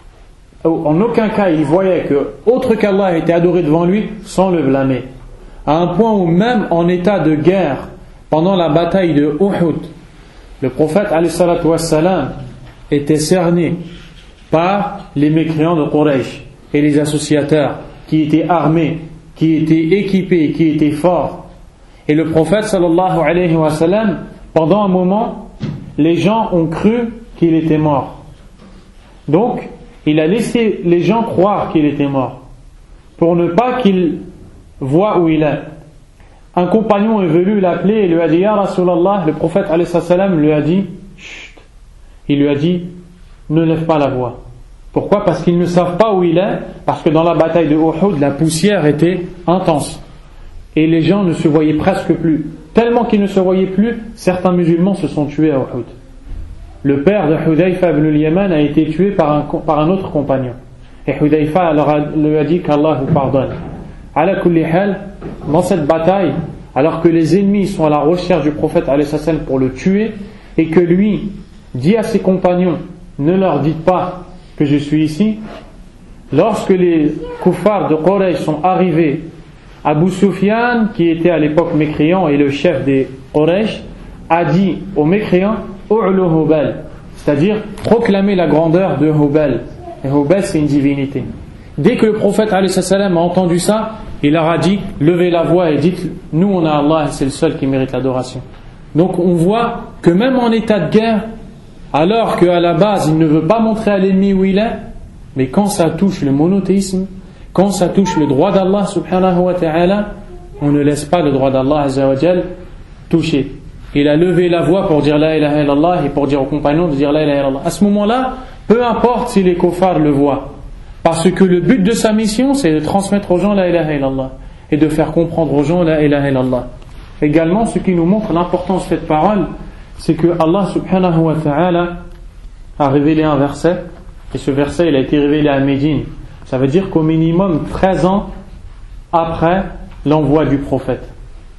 en aucun cas, il voyait que autre qu'Allah était adoré devant lui sans le blâmer. À un point où même en état de guerre, pendant la bataille de Uhud, le prophète alayhi salatu wassalam était cerné par les mécréants de Quraysh et les associateurs qui étaient armés, qui étaient équipés, qui étaient forts. Et le prophète sallallahu alayhi wa sallam, pendant un moment, les gens ont cru qu'il était mort. Donc, il a laissé les gens croire qu'il était mort, pour ne pas qu'ils voient où il est. Un compagnon est venu l'appeler et lui a dit: Ya Rasulallah, le prophète alayhi salam lui a dit: Chut. Il lui a dit: ne lève pas la voix. Pourquoi? Parce qu'ils ne savent pas où il est, parce que dans la bataille de Uhud, la poussière était intense. Et les gens ne se voyaient presque plus. Tellement qu'ils ne se voyaient plus, certains musulmans se sont tués à Uhud. Le père de Hudayfa ibn al-Yaman a été tué par un, par un autre compagnon. Et Hudayfa leur a, lui a dit qu'Allah vous pardonne. Ala kulli hal, dans cette bataille, alors que les ennemis sont à la recherche du prophète alayhi salam pour le tuer, et que lui dit à ses compagnons: ne leur dites pas que je suis ici. Lorsque les kuffars de Quraysh sont arrivés, Abu Sufyan, qui était à l'époque mécréant et le chef des Quraysh, a dit aux mécréants: U'lu Hubal, c'est-à-dire proclamer la grandeur de Hubal. Et Hubal, c'est une divinité. Dès que le prophète alayhi salam a entendu ça, il leur a dit: levez la voix et dites: nous on a Allah et c'est le seul qui mérite l'adoration. Donc on voit que même en état de guerre, alors qu'à la base il ne veut pas montrer à l'ennemi où il est, mais quand ça touche le monothéisme, quand ça touche le droit d'Allah subhanahu wa ta'ala, on ne laisse pas le droit d'Allah azza wa jal toucher. Il a levé la voix pour dire la ilaha illallah et pour dire aux compagnons de dire la ilaha illallah. À ce moment-là, peu importe si les kuffars le voient, parce que le but de sa mission, c'est de transmettre aux gens la ilaha illallah et de faire comprendre aux gens la ilaha illallah. Également, ce qui nous montre l'importance de cette parole, c'est que Allah subhanahu wa ta'ala a révélé un verset, et ce verset il a été révélé à Médine. Ça veut dire qu'au minimum treize ans après l'envoi du prophète.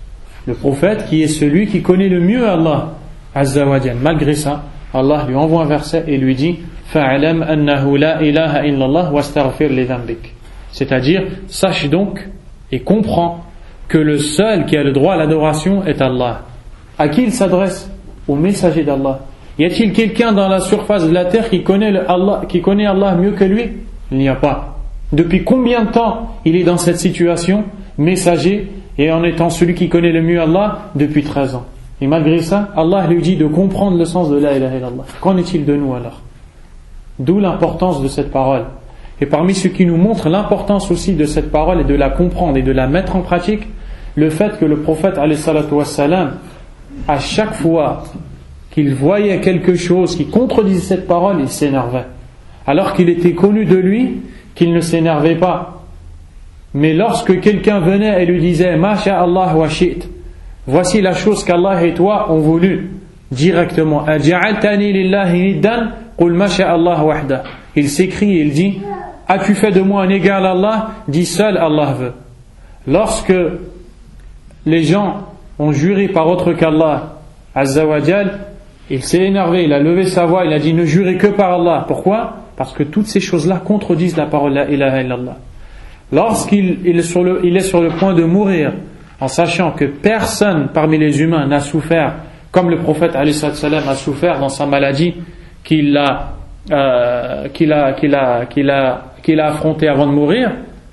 Le prophète qui est celui qui connaît le mieux Allah azza wa jal. Malgré ça, Allah lui envoie un verset et lui dit: fa'alam annahu la ilaha illallah wastaghfir li dhanbik. C'est-à-dire, sache donc et comprends que le seul qui a le droit à l'adoration est Allah. À qui il s'adresse? Au messager d'Allah. Y a-t-il quelqu'un dans la surface de la terre qui connaît, le Allah, qui connaît Allah mieux que lui? Il n'y a pas. Depuis combien de temps il est dans cette situation, messager, et en étant celui qui connaît le mieux Allah, depuis treize ans. Et malgré ça, Allah lui dit de comprendre le sens de la ilaha illallah. Qu'en est-il de nous alors? D'où l'importance de cette parole. Et parmi ce qui nous montre l'importance aussi de cette parole et de la comprendre et de la mettre en pratique, le fait que le prophète alayhi salatu wassalam, à chaque fois qu'il voyait quelque chose qui contredisait cette parole, il s'énervait. Alors qu'il était connu de lui qu'il ne s'énervait pas. Mais lorsque quelqu'un venait et lui disait « Ma sha'Allah wa shi't » voici la chose qu'Allah et toi ont voulu directement. « Aja'altani lillahi niddan qul ma sha'Allah wahda » Il s'écrie et il dit « As-tu fait de moi un égal à Allah ?» Dis seul Allah veut. Lorsque les gens ont juré par autre qu'Allah Azza wa Jal, il s'est énervé, il a levé sa voix, il a dit ne jurez que par Allah. Pourquoi? Parce que toutes ces choses-là contredisent la parole la ilaha illallah. Lorsqu'il il est, sur le, il est sur le point de mourir, en sachant que personne parmi les humains n'a souffert comme le prophète alayhi salam a souffert dans sa maladie qu'il a, euh, qu'il a, qu'il a, qu'il a, qu'il a affronté avant de mourir,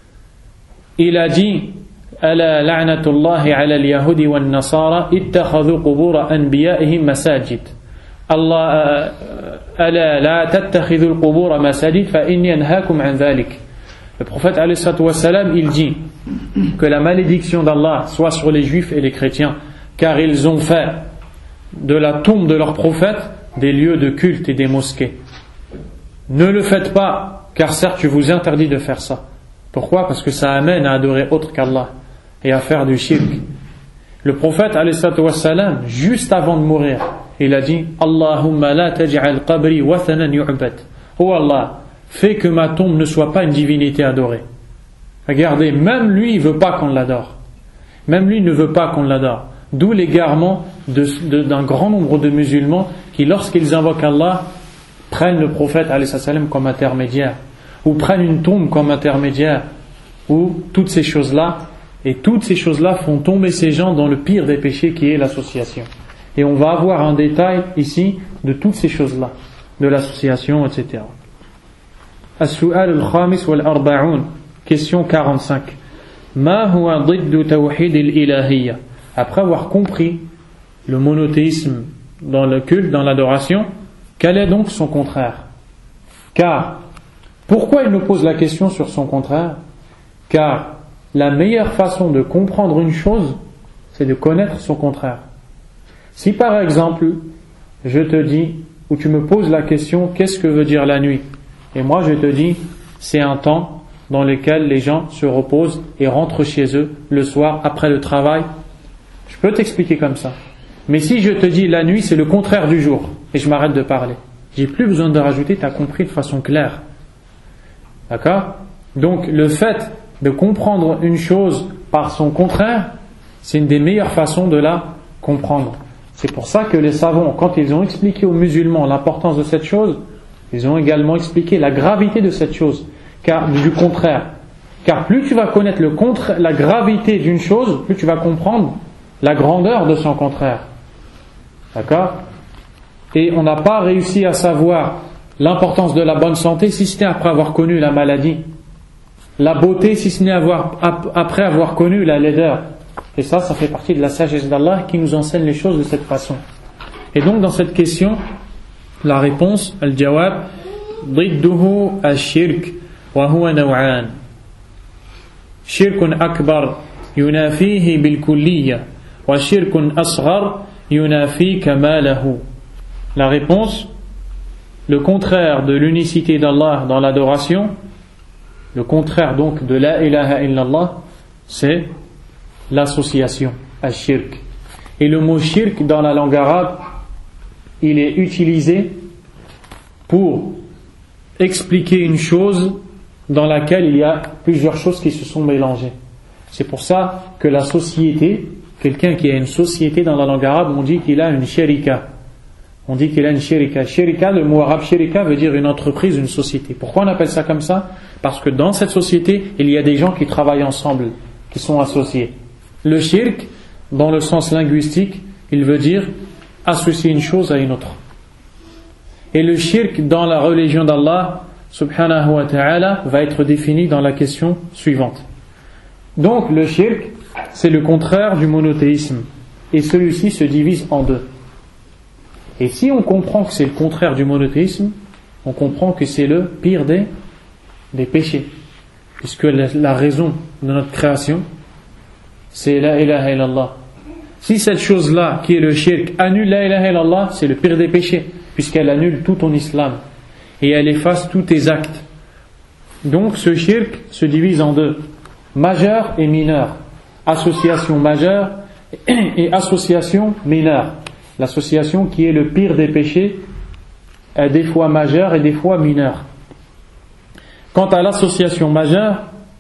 il a dit ألا لعنة الله على اليهود والنصارى اتخذوا قبور أنبيائهم مساجد الله ألا لا تتخذوا القبور مساجد فإني أنهاكم عن ذلك. Le prophète alayhi salatu wassalam, il dit que la malédiction d'Allah soit sur les juifs et les chrétiens, car ils ont fait de la tombe de leur prophète des lieux de culte et des mosquées. Ne le faites pas, car certes je vous interdis de faire ça. Pourquoi? Parce que ça amène à adorer autre qu'Allah et à faire du shirk. Le prophète alayhi salatu wassalam, juste avant de mourir, il a dit Allahumma la taj'al qabri wathanan yu'bad. Oh Allah, fais que ma tombe ne soit pas une divinité adorée. Regardez, même lui il veut pas qu'on l'adore. Même lui ne veut pas qu'on l'adore. D'où l'égarement de, de, d'un grand nombre de musulmans qui, lorsqu'ils invoquent Allah, prennent le prophète alayhi sallam comme intermédiaire, ou prennent une tombe comme intermédiaire, ou toutes ces choses-là. Et toutes ces choses-là font tomber ces gens dans le pire des péchés qui est l'association. Et on va avoir un détail ici de toutes ces choses-là, de l'association, et cetera. As-su'al al-khamis wal-arba'un, question quarante-cinq. Ma huwa ضد توحيد الإلهية. Après avoir compris le monothéisme dans le culte, dans l'adoration, quel est donc son contraire? Car, pourquoi il nous pose la question sur son contraire? Car la meilleure façon de comprendre une chose, c'est de connaître son contraire. Si par exemple, je te dis, ou tu me poses la question, qu'est-ce que veut dire la nuit? Et moi je te dis, c'est un temps dans lequel les gens se reposent et rentrent chez eux le soir après le travail. Je peux t'expliquer comme ça. Mais si je te dis la nuit, c'est le contraire du jour, et je m'arrête de parler, j'ai plus besoin de rajouter, tu as compris de façon claire. D'accord? Donc le fait de comprendre une chose par son contraire, c'est une des meilleures façons de la comprendre. C'est pour ça que les savants, quand ils ont expliqué aux musulmans l'importance de cette chose, ils ont également expliqué la gravité de cette chose, car du contraire. Car plus tu vas connaître le contraire, la gravité d'une chose, plus tu vas comprendre la grandeur de son contraire. D'accord? Et on n'a pas réussi à savoir l'importance de la bonne santé si ce n'est après avoir connu la maladie. La beauté si ce n'est avoir, après avoir connu la laideur. Et ça, ça fait partie de la sagesse d'Allah qui nous enseigne les choses de cette façon. Et donc dans cette question, la réponse, al-jawab, ضده الشرك وهو نوعان شرك أكبر ينافيه بالكلية وشرك أصغر ينافي كماله. La réponse, le contraire de l'unicité d'Allah dans l'adoration, le contraire donc de la ilaha illallah, c'est l'association, al-shirk. Et le mot shirk dans la langue arabe, il est utilisé pour expliquer une chose dans laquelle il y a plusieurs choses qui se sont mélangées. C'est pour ça que la société, quelqu'un qui a une société dans la langue arabe, on dit qu'il a une sharika. On dit qu'il a une sharika. Sharika, le mot arabe sharika veut dire une entreprise, une société. Pourquoi on appelle ça comme ça? Parce que dans cette société, il y a des gens qui travaillent ensemble, qui sont associés. Le shirk, dans le sens linguistique, il veut dire associer une chose à une autre. Et le shirk dans la religion d'Allah, subhanahu wa ta'ala va être défini dans la question suivante. Donc le shirk, c'est le contraire du monothéisme, et celui-ci se divise en deux. Et si on comprend que c'est le contraire du monothéisme, on comprend que c'est le pire des, des péchés, puisque la, la raison de notre création, c'est la ilaha illallah. Si cette chose-là, qui est le shirk, annule la ilaha illallah, c'est le pire des péchés, puisqu'elle annule tout ton islam, et elle efface tous tes actes. Donc ce shirk se divise en deux, majeur et mineur, association majeure et association mineure. L'association qui est le pire des péchés est des fois majeure et des fois mineure. Quant à l'association majeure,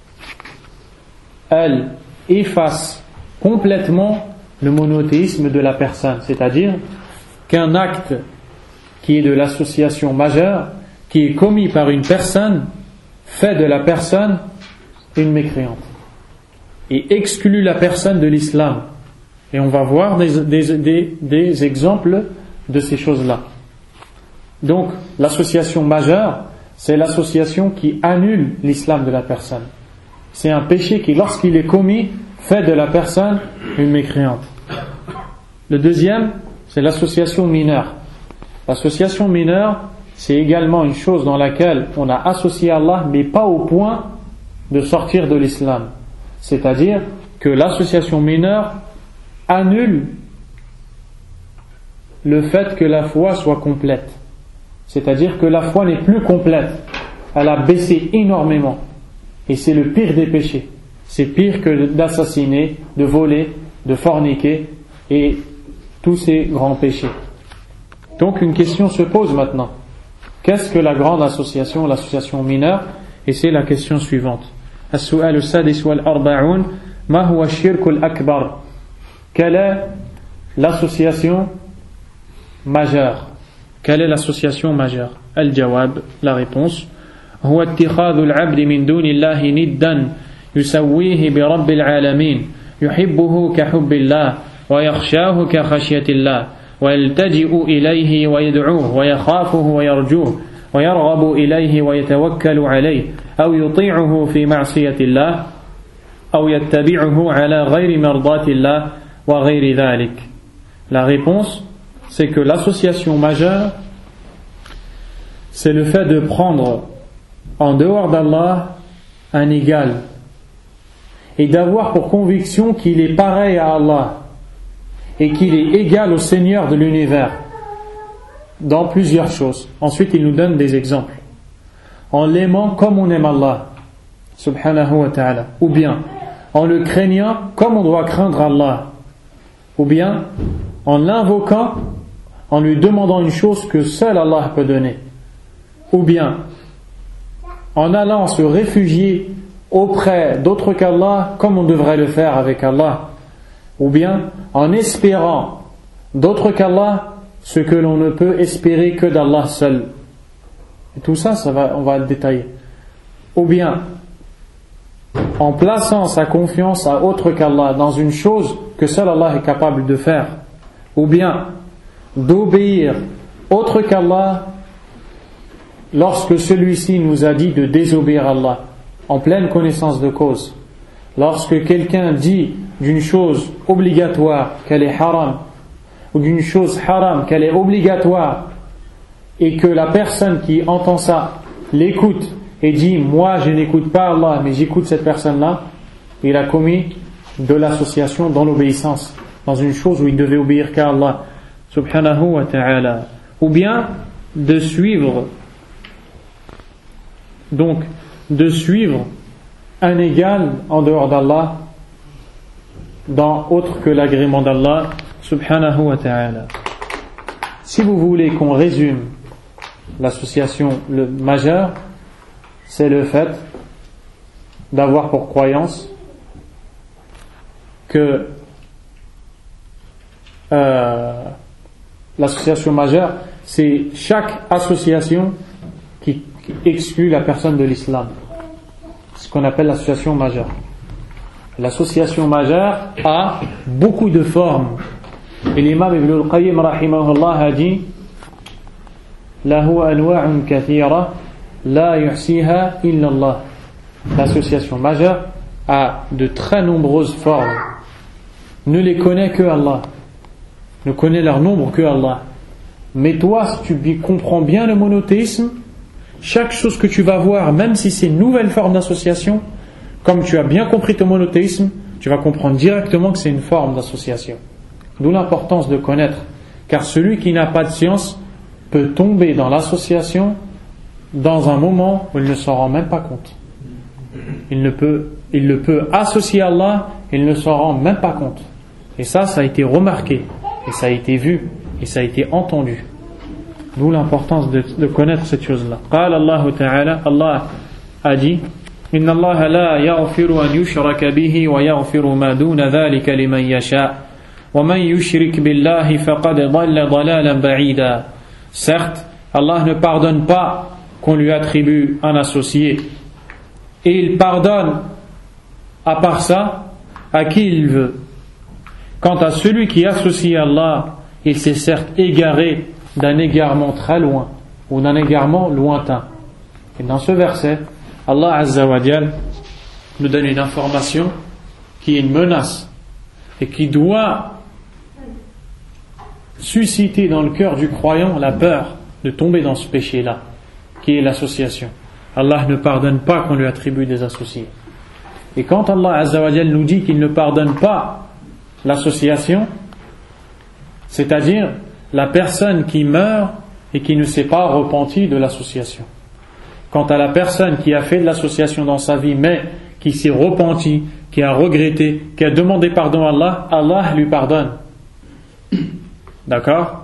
elle efface complètement le monothéisme de la personne, c'est-à-dire qu'un acte qui est de l'association majeure, qui est commis par une personne, fait de la personne une mécréante et exclut la personne de l'islam. Et on va voir des, des, des, des exemples de ces choses-là. Donc, l'association majeure, c'est l'association qui annule l'islam de la personne. C'est un péché qui, lorsqu'il est commis, fait de la personne une mécréante. Le deuxième, c'est l'association mineure. L'association mineure, c'est également une chose dans laquelle on a associé Allah, mais pas au point de sortir de l'islam. C'est-à-dire que l'association mineure annule le fait que la foi soit complète. C'est-à-dire que la foi n'est plus complète. Elle a baissé énormément. Et c'est le pire des péchés. C'est pire que d'assassiner, de voler, de forniquer et tous ces grands péchés. Donc une question se pose maintenant. Qu'est-ce que la grande association, l'association mineure? Et c'est la question suivante. As-su'al as-sadis wal-arba'un, ma huwa ash-shirk al-akbar? Quelle est l'association majeure? Quelle est l'association majeure? Al-jawab, la réponse. هو اتخاذ العبد من دون الله ندا يسويه برب العالمين يحبه كحب الله ويخشاه كخشية الله ويلتجئ إليه ويدعوه ويخافه ويرجوه ويرغب إليه ويتوكل عليه أو يطيعه في معصية الله أو يتبعه على غير مرضاة الله وغير ذلك. La réponse, c'est que l'association majeure, c'est le fait de prendre en dehors d'Allah un égal et d'avoir pour conviction qu'il est pareil à Allah et qu'il est égal au Seigneur de l'univers dans plusieurs choses. Ensuite il nous donne des exemples. En l'aimant comme on aime Allah subhanahu wa ta'ala, ou bien en le craignant comme on doit craindre Allah, ou bien en l'invoquant en lui demandant une chose que seul Allah peut donner, ou bien en allant se réfugier auprès d'autres qu'Allah comme on devrait le faire avec Allah, ou bien en espérant d'autres qu'Allah ce que l'on ne peut espérer que d'Allah seul. Et tout ça, ça va, on va le détailler. Ou bien en plaçant sa confiance à autre qu'Allah dans une chose que seul Allah est capable de faire, ou bien d'obéir autre qu'Allah lorsque celui-ci nous a dit de désobéir à Allah en pleine connaissance de cause. Lorsque quelqu'un dit d'une chose obligatoire qu'elle est haram, ou d'une chose haram qu'elle est obligatoire, et que la personne qui entend ça l'écoute et dit moi je n'écoute pas Allah mais j'écoute cette personne-là, il a commis de l'association dans l'obéissance, dans une chose où il devait obéir qu'à Allah subhanahu wa ta'ala. Ou bien de suivre donc de suivre un égal en dehors d'Allah dans autre que l'agrément d'Allah subhanahu wa ta'ala. Si vous voulez qu'on résume l'association le majeure, c'est le fait d'avoir pour croyance que euh, l'association majeure, c'est chaque association qui exclut la personne de l'islam, ce qu'on appelle l'association majeure. L'association majeure a beaucoup de formes, et l'imam Ibn al-Qayyim rahimahullah a dit lahu anwa'un kathira la yuhsiha illa Allah. L'association majeure a de très nombreuses formes. Ne les connaît que Allah. Ne connaît leur nombre que Allah. Mais toi, si tu comprends bien le monothéisme, chaque chose que tu vas voir, même si c'est une nouvelle forme d'association, comme tu as bien compris ton monothéisme, tu vas comprendre directement que c'est une forme d'association. D'où l'importance de connaître. Car celui qui n'a pas de science peut tomber dans l'association dans un moment où il ne s'en rend même pas compte. Il ne peut, il le peut associer à Allah, il ne s'en rend même pas compte. Et ça, ça a été remarqué, et ça a été vu, et ça a été entendu. D'où l'importance de, de connaître cette chose-là. قال الله تعالى, Allah a dit, إن الله لا يغفر أن يشرك به ويغفر ما دون ذلك لمن يشاء ومن يشرك بالله فقد ضل ضلالا بعيدا. Certes, Allah ne pardonne pas qu'on lui attribue un associé, et il pardonne à part ça à qui il veut. Quant à celui qui associe à Allah, il s'est certes égaré d'un égarement très loin ou d'un égarement lointain. Et dans ce verset, Allah Azza wa Jal nous donne une information qui est une menace et qui doit susciter dans le cœur du croyant la peur de tomber dans ce péché-là, qui est l'association. Allah ne pardonne pas qu'on lui attribue des associés. Et quand Allah Azza wa Jal nous dit qu'il ne pardonne pas l'association, c'est-à-dire la personne qui meurt et qui ne s'est pas repentie de l'association. Quant à la personne qui a fait de l'association dans sa vie, mais qui s'est repentie, qui a regretté, qui a demandé pardon à Allah, Allah lui pardonne. D'accord ?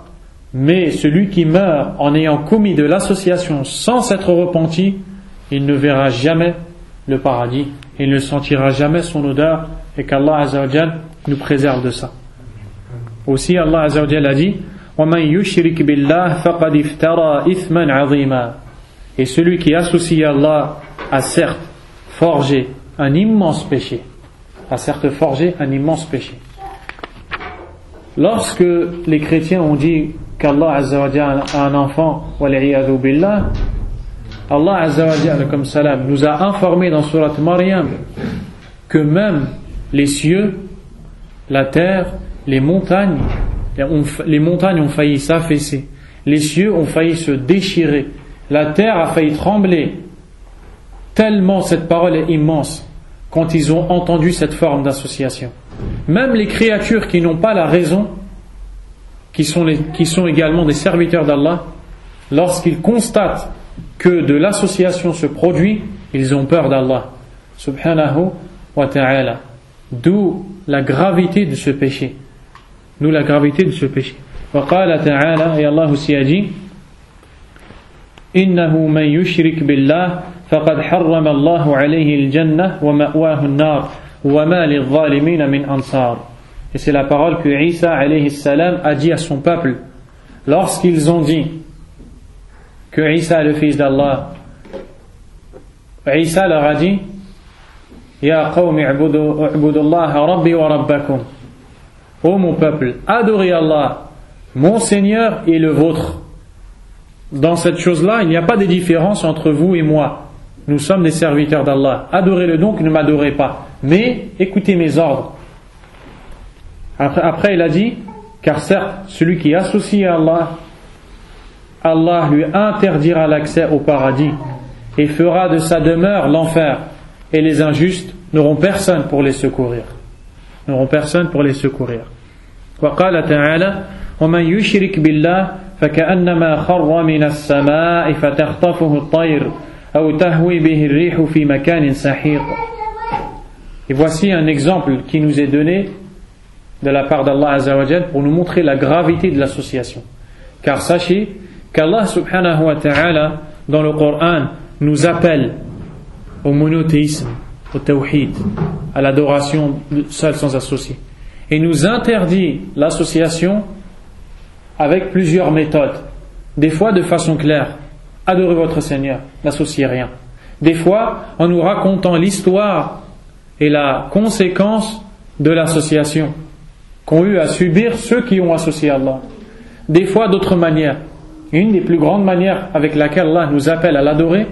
Mais celui qui meurt en ayant commis de l'association sans s'être repenti, il ne verra jamais le paradis, il ne sentira jamais son odeur, et qu'Allah Azza wa Jal nous préserve de ça. Aussi Allah Azza wa Jal a dit, وَمَنْ يُشْرِكْ بِاللَّهِ فَقَدْ افْتَرَى إِثْمًا عَظِيمًا. Et celui qui associe à Allah a certes forgé un immense péché. A certes forgé un immense péché. Lorsque les chrétiens ont dit qu'Allah Azza wa Jal a un enfant, وَالْعِيَاذُ بِاللَّهِ, Allah Azza wa Jal, comme salam, nous a informé dans Surat Maryam que même les cieux, la terre, les montagnes, les montagnes ont failli s'affaisser, les cieux ont failli se déchirer, la terre a failli trembler, tellement cette parole est immense quand ils ont entendu cette forme d'association. Même les créatures qui n'ont pas la raison, qui sont, les, qui sont également des serviteurs d'Allah, lorsqu'ils constatent que de l'association se produit, ils ont peur d'Allah subhanahu wa ta'ala. D'où la gravité de ce péché. D'où la gravité de ce péché. Wa qala ta'ala, et Allah aussi a dit, innahu man yushrik billah faqad harrama Allahu alayhi al-jannah wa ma'wahu an-nar wa ma lil-zalimin min ansar. Et c'est la parole que Isa alayhi salam a dit à son peuple lorsqu'ils ont dit que Isa est le fils d'Allah. Isa leur a dit, ya qawmi u'budullaha rabbi wa rabbakum. Ô mon peuple, adorez Allah, mon Seigneur et le vôtre. Dans cette chose-là, il n'y a pas de différence entre vous et moi. Nous sommes des serviteurs d'Allah. Adorez-le donc, ne m'adorez pas. Mais écoutez mes ordres. Après, après il a dit, car certes, celui qui associe à Allah, Allah lui interdira l'accès au paradis et fera de sa demeure l'enfer. Et les injustes n'auront personne pour les secourir. N'auront personne pour les secourir. وقال تعالى ومن يشرك بالله فكأنما خر من السماء فتخطفه الطير أو تهوي به الريح في مكان سحيق. Et voici un exemple qui nous est donné de la part d'Allah Azza wa Jal pour nous montrer la gravité de l'association. Car sachez qu'Allah subhanahu wa ta'ala dans le Coran nous appelle au monothéisme, au tawhid, à l'adoration seule sans associé, et nous interdit l'association avec plusieurs méthodes. Des fois de façon claire, adorez votre Seigneur, n'associez rien. Des fois en nous racontant l'histoire et la conséquence de l'association qu'ont eu à subir ceux qui ont associé Allah. Des fois d'autres manières. Une des plus grandes manières avec laquelle Allah nous appelle à l'adorer,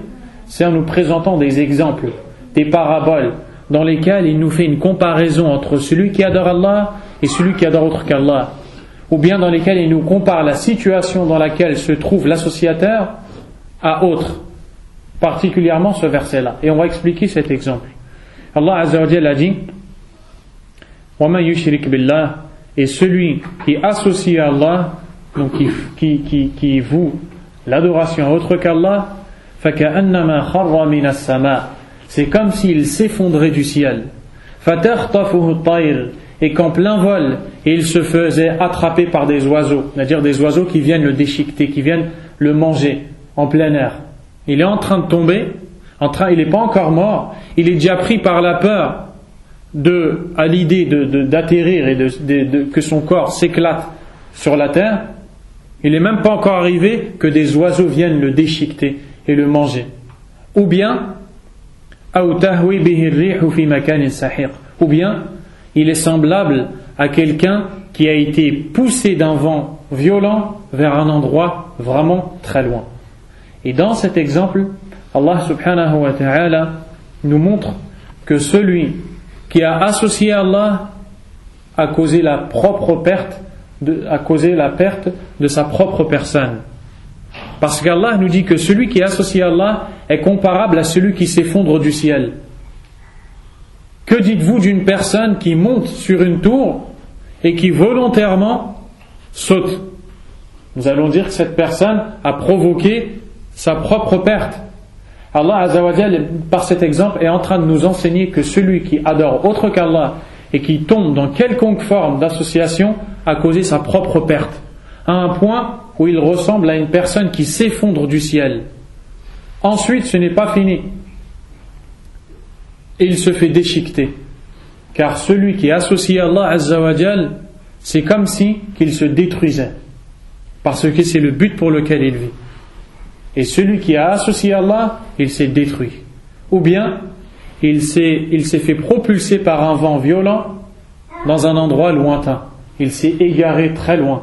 c'est en nous présentant des exemples, des paraboles, dans lesquelles il nous fait une comparaison entre celui qui adore Allah et celui qui adore autre qu'Allah, ou bien dans lesquelles il nous compare la situation dans laquelle se trouve l'associateur à autre, particulièrement ce verset-là. Et on va expliquer cet exemple. Allah Azza wa Jalla a dit وَمَنْ يُشْرِكْ بِاللَّهِ, et celui qui associe à Allah, donc qui, qui, qui, qui voue l'adoration autre qu'Allah, فَكَأَنَّمَا خَرَّ مِنَ السَّمَاءِ, c'est comme s'il s'effondrait du ciel. فَتَخْطَفُهُ الطَّيْرُ, et qu'en plein vol, il se faisait attraper par des oiseaux, c'est-à-dire des oiseaux qui viennent le déchiqueter, qui viennent le manger en plein air. Il est en train de tomber, en train, il n'est pas encore mort, il est déjà pris par la peur de, à l'idée de, de, d'atterrir et de, de, de, que son corps s'éclate sur la terre. Il n'est même pas encore arrivé que des oiseaux viennent le déchiqueter et le manger. Ou bien, ou bien, il est semblable à quelqu'un qui a été poussé d'un vent violent vers un endroit vraiment très loin. Et dans cet exemple, Allah subhanahu wa ta'ala nous montre que celui qui a associé à Allah a causé la propre perte de, a causé la perte de sa propre personne. Parce qu'Allah nous dit que celui qui est associé à Allah est comparable à celui qui s'effondre du ciel. Que dites-vous d'une personne qui monte sur une tour et qui volontairement saute? Nous allons dire que cette personne a provoqué sa propre perte. Allah Azza wa Jalla, par cet exemple, est en train de nous enseigner que celui qui adore autre qu'Allah et qui tombe dans quelconque forme d'association a causé sa propre perte, à un point où il ressemble à une personne qui s'effondre du ciel. Ensuite, ce n'est pas fini. Et il se fait déchiqueter. Car celui qui est associé à Allah Azza wa Jalla, c'est comme si qu'il se détruisait. Parce que c'est le but pour lequel il vit. Et celui qui a associé à Allah, il s'est détruit. Ou bien, il s'est, il s'est fait propulser par un vent violent dans un endroit lointain. Il s'est égaré très loin.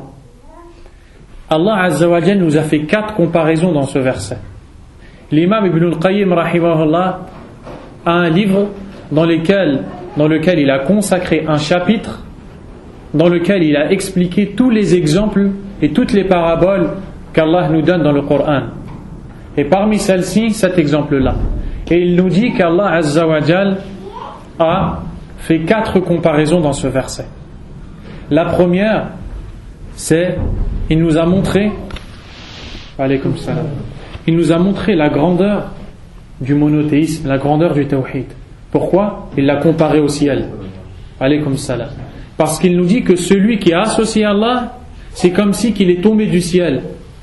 Allah Azza wa Jalla nous a fait quatre comparaisons dans ce verset. L'imam Ibn al-Qayyim rahimahullah a un livre dans lequel, dans lequel il a consacré un chapitre dans lequel il a expliqué tous les exemples et toutes les paraboles qu'Allah nous donne dans le Coran. Et parmi celles-ci, cet exemple-là. Et il nous dit qu'Allah Azza wa Jal a fait quatre comparaisons dans ce verset. La première, c'est, il nous a montré, alaykoum salam, il nous a montré la grandeur du monothéisme, la grandeur du tawhid. Pourquoi? Il l'a comparé au ciel. Alaykoum salam. Parce qu'il nous dit que celui qui a associé Allah, c'est comme si qu'il est tombé du ciel.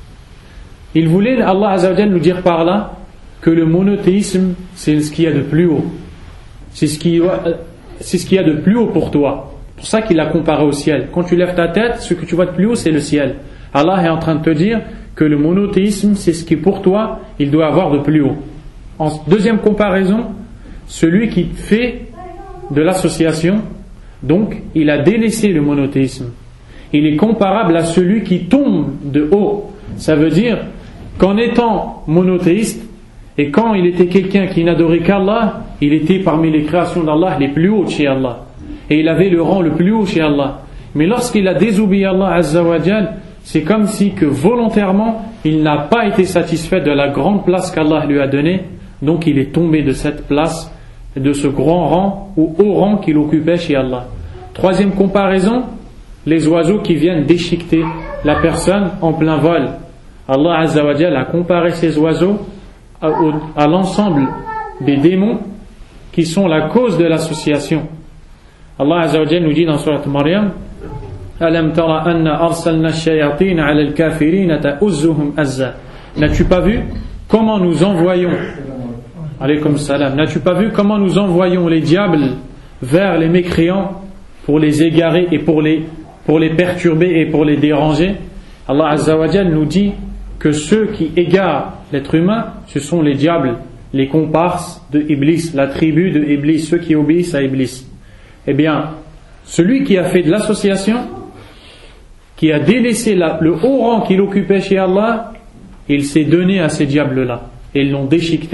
Il voulait, Allah Azza wa Jalla, nous dire par là que le monothéisme, c'est ce qu'il y a de plus haut. C'est ce qu'il c'est ce qu'il y a de plus haut pour toi. C'est pour ça qu'il l'a comparé au ciel. Quand tu lèves ta tête, ce que tu vois de plus haut, c'est le ciel. Allah est en train de te dire que le monothéisme, c'est ce qui pour toi, il doit avoir de plus haut. En deuxième comparaison, celui qui fait de l'association, donc il a délaissé le monothéisme. Il est comparable à celui qui tombe de haut. Ça veut dire qu'en étant monothéiste, et quand il était quelqu'un qui n'adorait qu'Allah, il était parmi les créations d'Allah les plus hautes chez Allah. Et il avait le rang le plus haut chez Allah. Mais lorsqu'il a désobéi à Allah Azza wa Jal, c'est comme si que volontairement, il n'a pas été satisfait de la grande place qu'Allah lui a donnée. Donc il est tombé de cette place, de ce grand rang ou haut rang qu'il occupait chez Allah. Troisième comparaison, les oiseaux qui viennent déchiqueter la personne en plein vol. Allah Azza wa Jal a comparé ces oiseaux à, à l'ensemble des démons qui sont la cause de l'association. Allah Azza wa Jal nous dit dans Surat Maryam, Alam tara anna arsalna ash-shayatin 'ala al-kafirin ta'uzzuhum azza. N'as-tu pas vu comment nous envoyons Alaykoum salam. N'as-tu pas vu comment nous envoyons les diables vers les mécréants pour les égarer et pour les, pour les perturber et pour les déranger? Allah Azza wa Jal nous dit que ceux qui égarent l'être humain, ce sont les diables, les comparses de Iblis, la tribu de Iblis, ceux qui obéissent à Iblis. Eh bien, celui qui a fait de l'association, qui a délaissé la, le haut rang qu'il occupait chez Allah, il s'est donné à ces diables-là. Et ils l'ont déchiqueté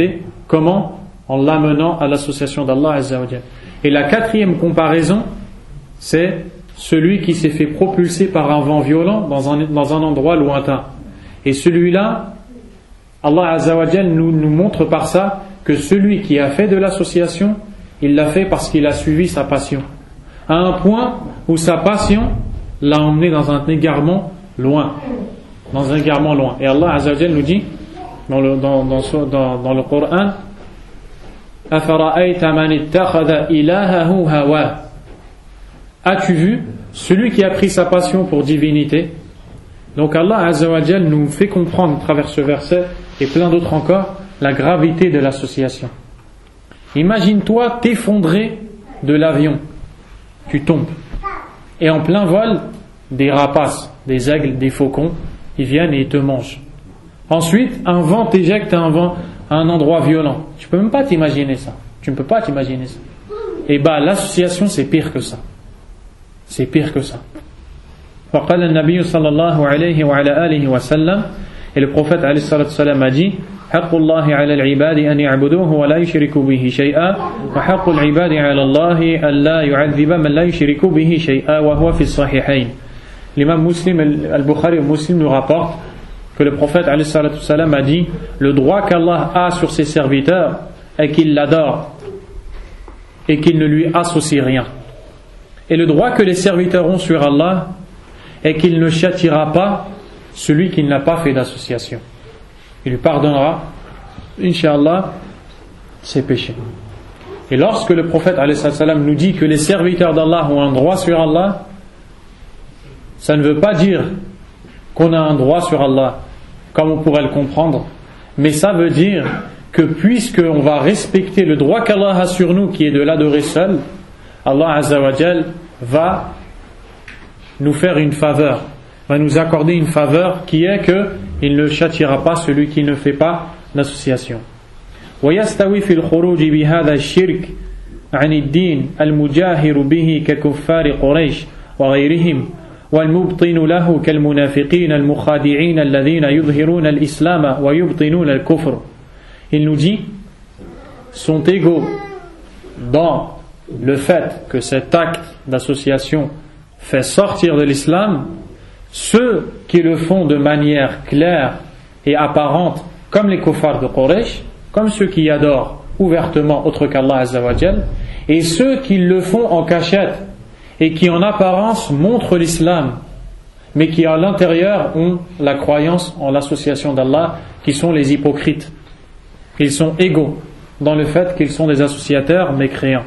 Comment? En l'amenant à l'association d'Allah Azza wa Jal. Et la quatrième comparaison, c'est celui qui s'est fait propulser par un vent violent dans un, dans un endroit lointain. Et celui-là, Allah Azza wa Jal nous, nous montre par ça que celui qui a fait de l'association, il l'a fait parce qu'il a suivi sa passion. À un point où sa passion l'a emmené dans un égarement loin. Dans un égarement loin. Et Allah Azza wa Jal nous dit dans le, dans, dans, dans, dans le Coran, أَفَرَأَيْتَ مَنِ اتَّخَذَ إِلَهَهُ هَوَاهُ. As-tu vu celui qui a pris sa passion pour divinité? Donc Allah Azza wa Jal nous fait comprendre à travers ce verset et plein d'autres encore la gravité de l'association. Imagine-toi t'effondrer de l'avion, tu tombes et en plein vol des rapaces, des aigles, des faucons, ils viennent et ils te mangent. Ensuite un vent t'éjecte à un, vent, à un endroit violent. Tu peux même pas t'imaginer ça. Tu ne peux pas t'imaginer ça. Et bah l'association c'est pire que ça. C'est pire que ça. فقال النبي صلى الله عليه وعلى آله وسلم, et le prophète عليه الصلاة والسلام a dit حق الله على العباد أن يعبدوه ولا يشركوا به شيئا وحق العباد على الله أن لا يعذب من لا يشرك به شيئا وهو في الصحيحين. L'imam Muslim, al-Bukhari et Muslim nous rapporte que le prophète عليه الصلاة والسلام a dit le droit qu'Allah a sur ses serviteurs est qu'il l'adore et qu'il ne lui associe rien. Et le droit que les serviteurs ont sur Allah est qu'il ne châtiera pas celui qui n'a pas fait d'association. Il lui pardonnera, Inch'Allah, ses péchés. Et lorsque le prophète alayhi salam nous dit que les serviteurs d'Allah ont un droit sur Allah, ça ne veut pas dire qu'on a un droit sur Allah, comme on pourrait le comprendre, mais ça veut dire que puisqu'on va respecter le droit qu'Allah a sur nous, qui est de l'adorer seul, Allah Azza wa Jal va nous faire une faveur, va nous accorder une faveur qui est qu'il ne châtiera pas celui qui ne fait pas l'association. ويستوي في الخروج بهذا الشرك عن الدين المجاهر به ككفار قريش وغيرهم والمبطن له كالمنافقين المخادعين الذين يظهرون الإسلام ويبطنون الكفر. Il nous dit, sont égaux dans le fait que cet acte d'association fait sortir de l'islam ceux qui le font de manière claire et apparente comme les kuffars de Quraysh, comme ceux qui adorent ouvertement autre qu'Allah Azza wa Jal, et ceux qui le font en cachette et qui en apparence montrent l'islam mais qui à l'intérieur ont la croyance en l'association d'Allah, qui sont les hypocrites. Ils sont égaux dans le fait qu'ils sont des associateurs mécréants.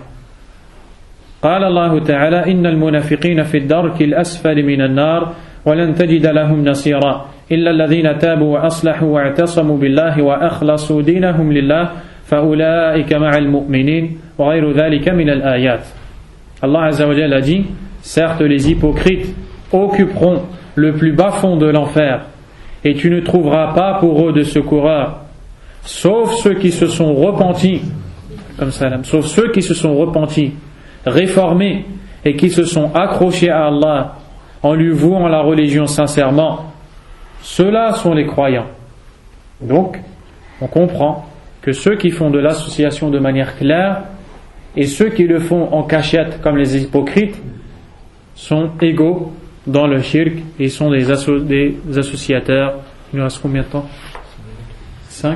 قال الله تعالى إن المنافقين في الدرك الأسفل من النار ولن تجد لهم نصيرا إلا الذين تابوا وأصلحوا واعتصموا بالله وأخلصوا دينهم لله فأولئك مع المؤمنين وغير ذلك من الآيات. Allah Azza wa Jalla a dit, certes les hypocrites occuperont le plus bas fond de l'enfer et tu ne trouveras pas pour eux de secoureurs sauf ceux qui se sont repentis comme salam, sauf ceux qui se sont repentis, réformés et qui se sont accrochés à Allah en lui vouant la religion sincèrement. Ceux-là sont les croyants. Donc, on comprend que ceux qui font de l'association de manière claire et ceux qui le font en cachette comme les hypocrites sont égaux dans le shirk et sont des, asso- des associateurs. Il nous reste combien de temps? Cinq.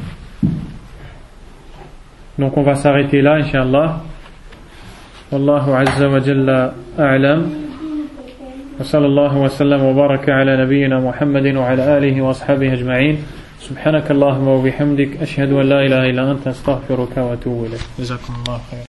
Donc on va s'arrêter là, Inch'Allah. Wallahu Azza wa Jalla a'lam. Wa sallallahu wa sallam wa baraka ala nabiyyina Muhammadin wa ala alihi wa ashabihi ajma'in. Subhanakallahumma wa bihamdik. Ashhadu an la ilaha illa anta astaghfiruka wa atubu ilayk. Jazakumullahu khairan.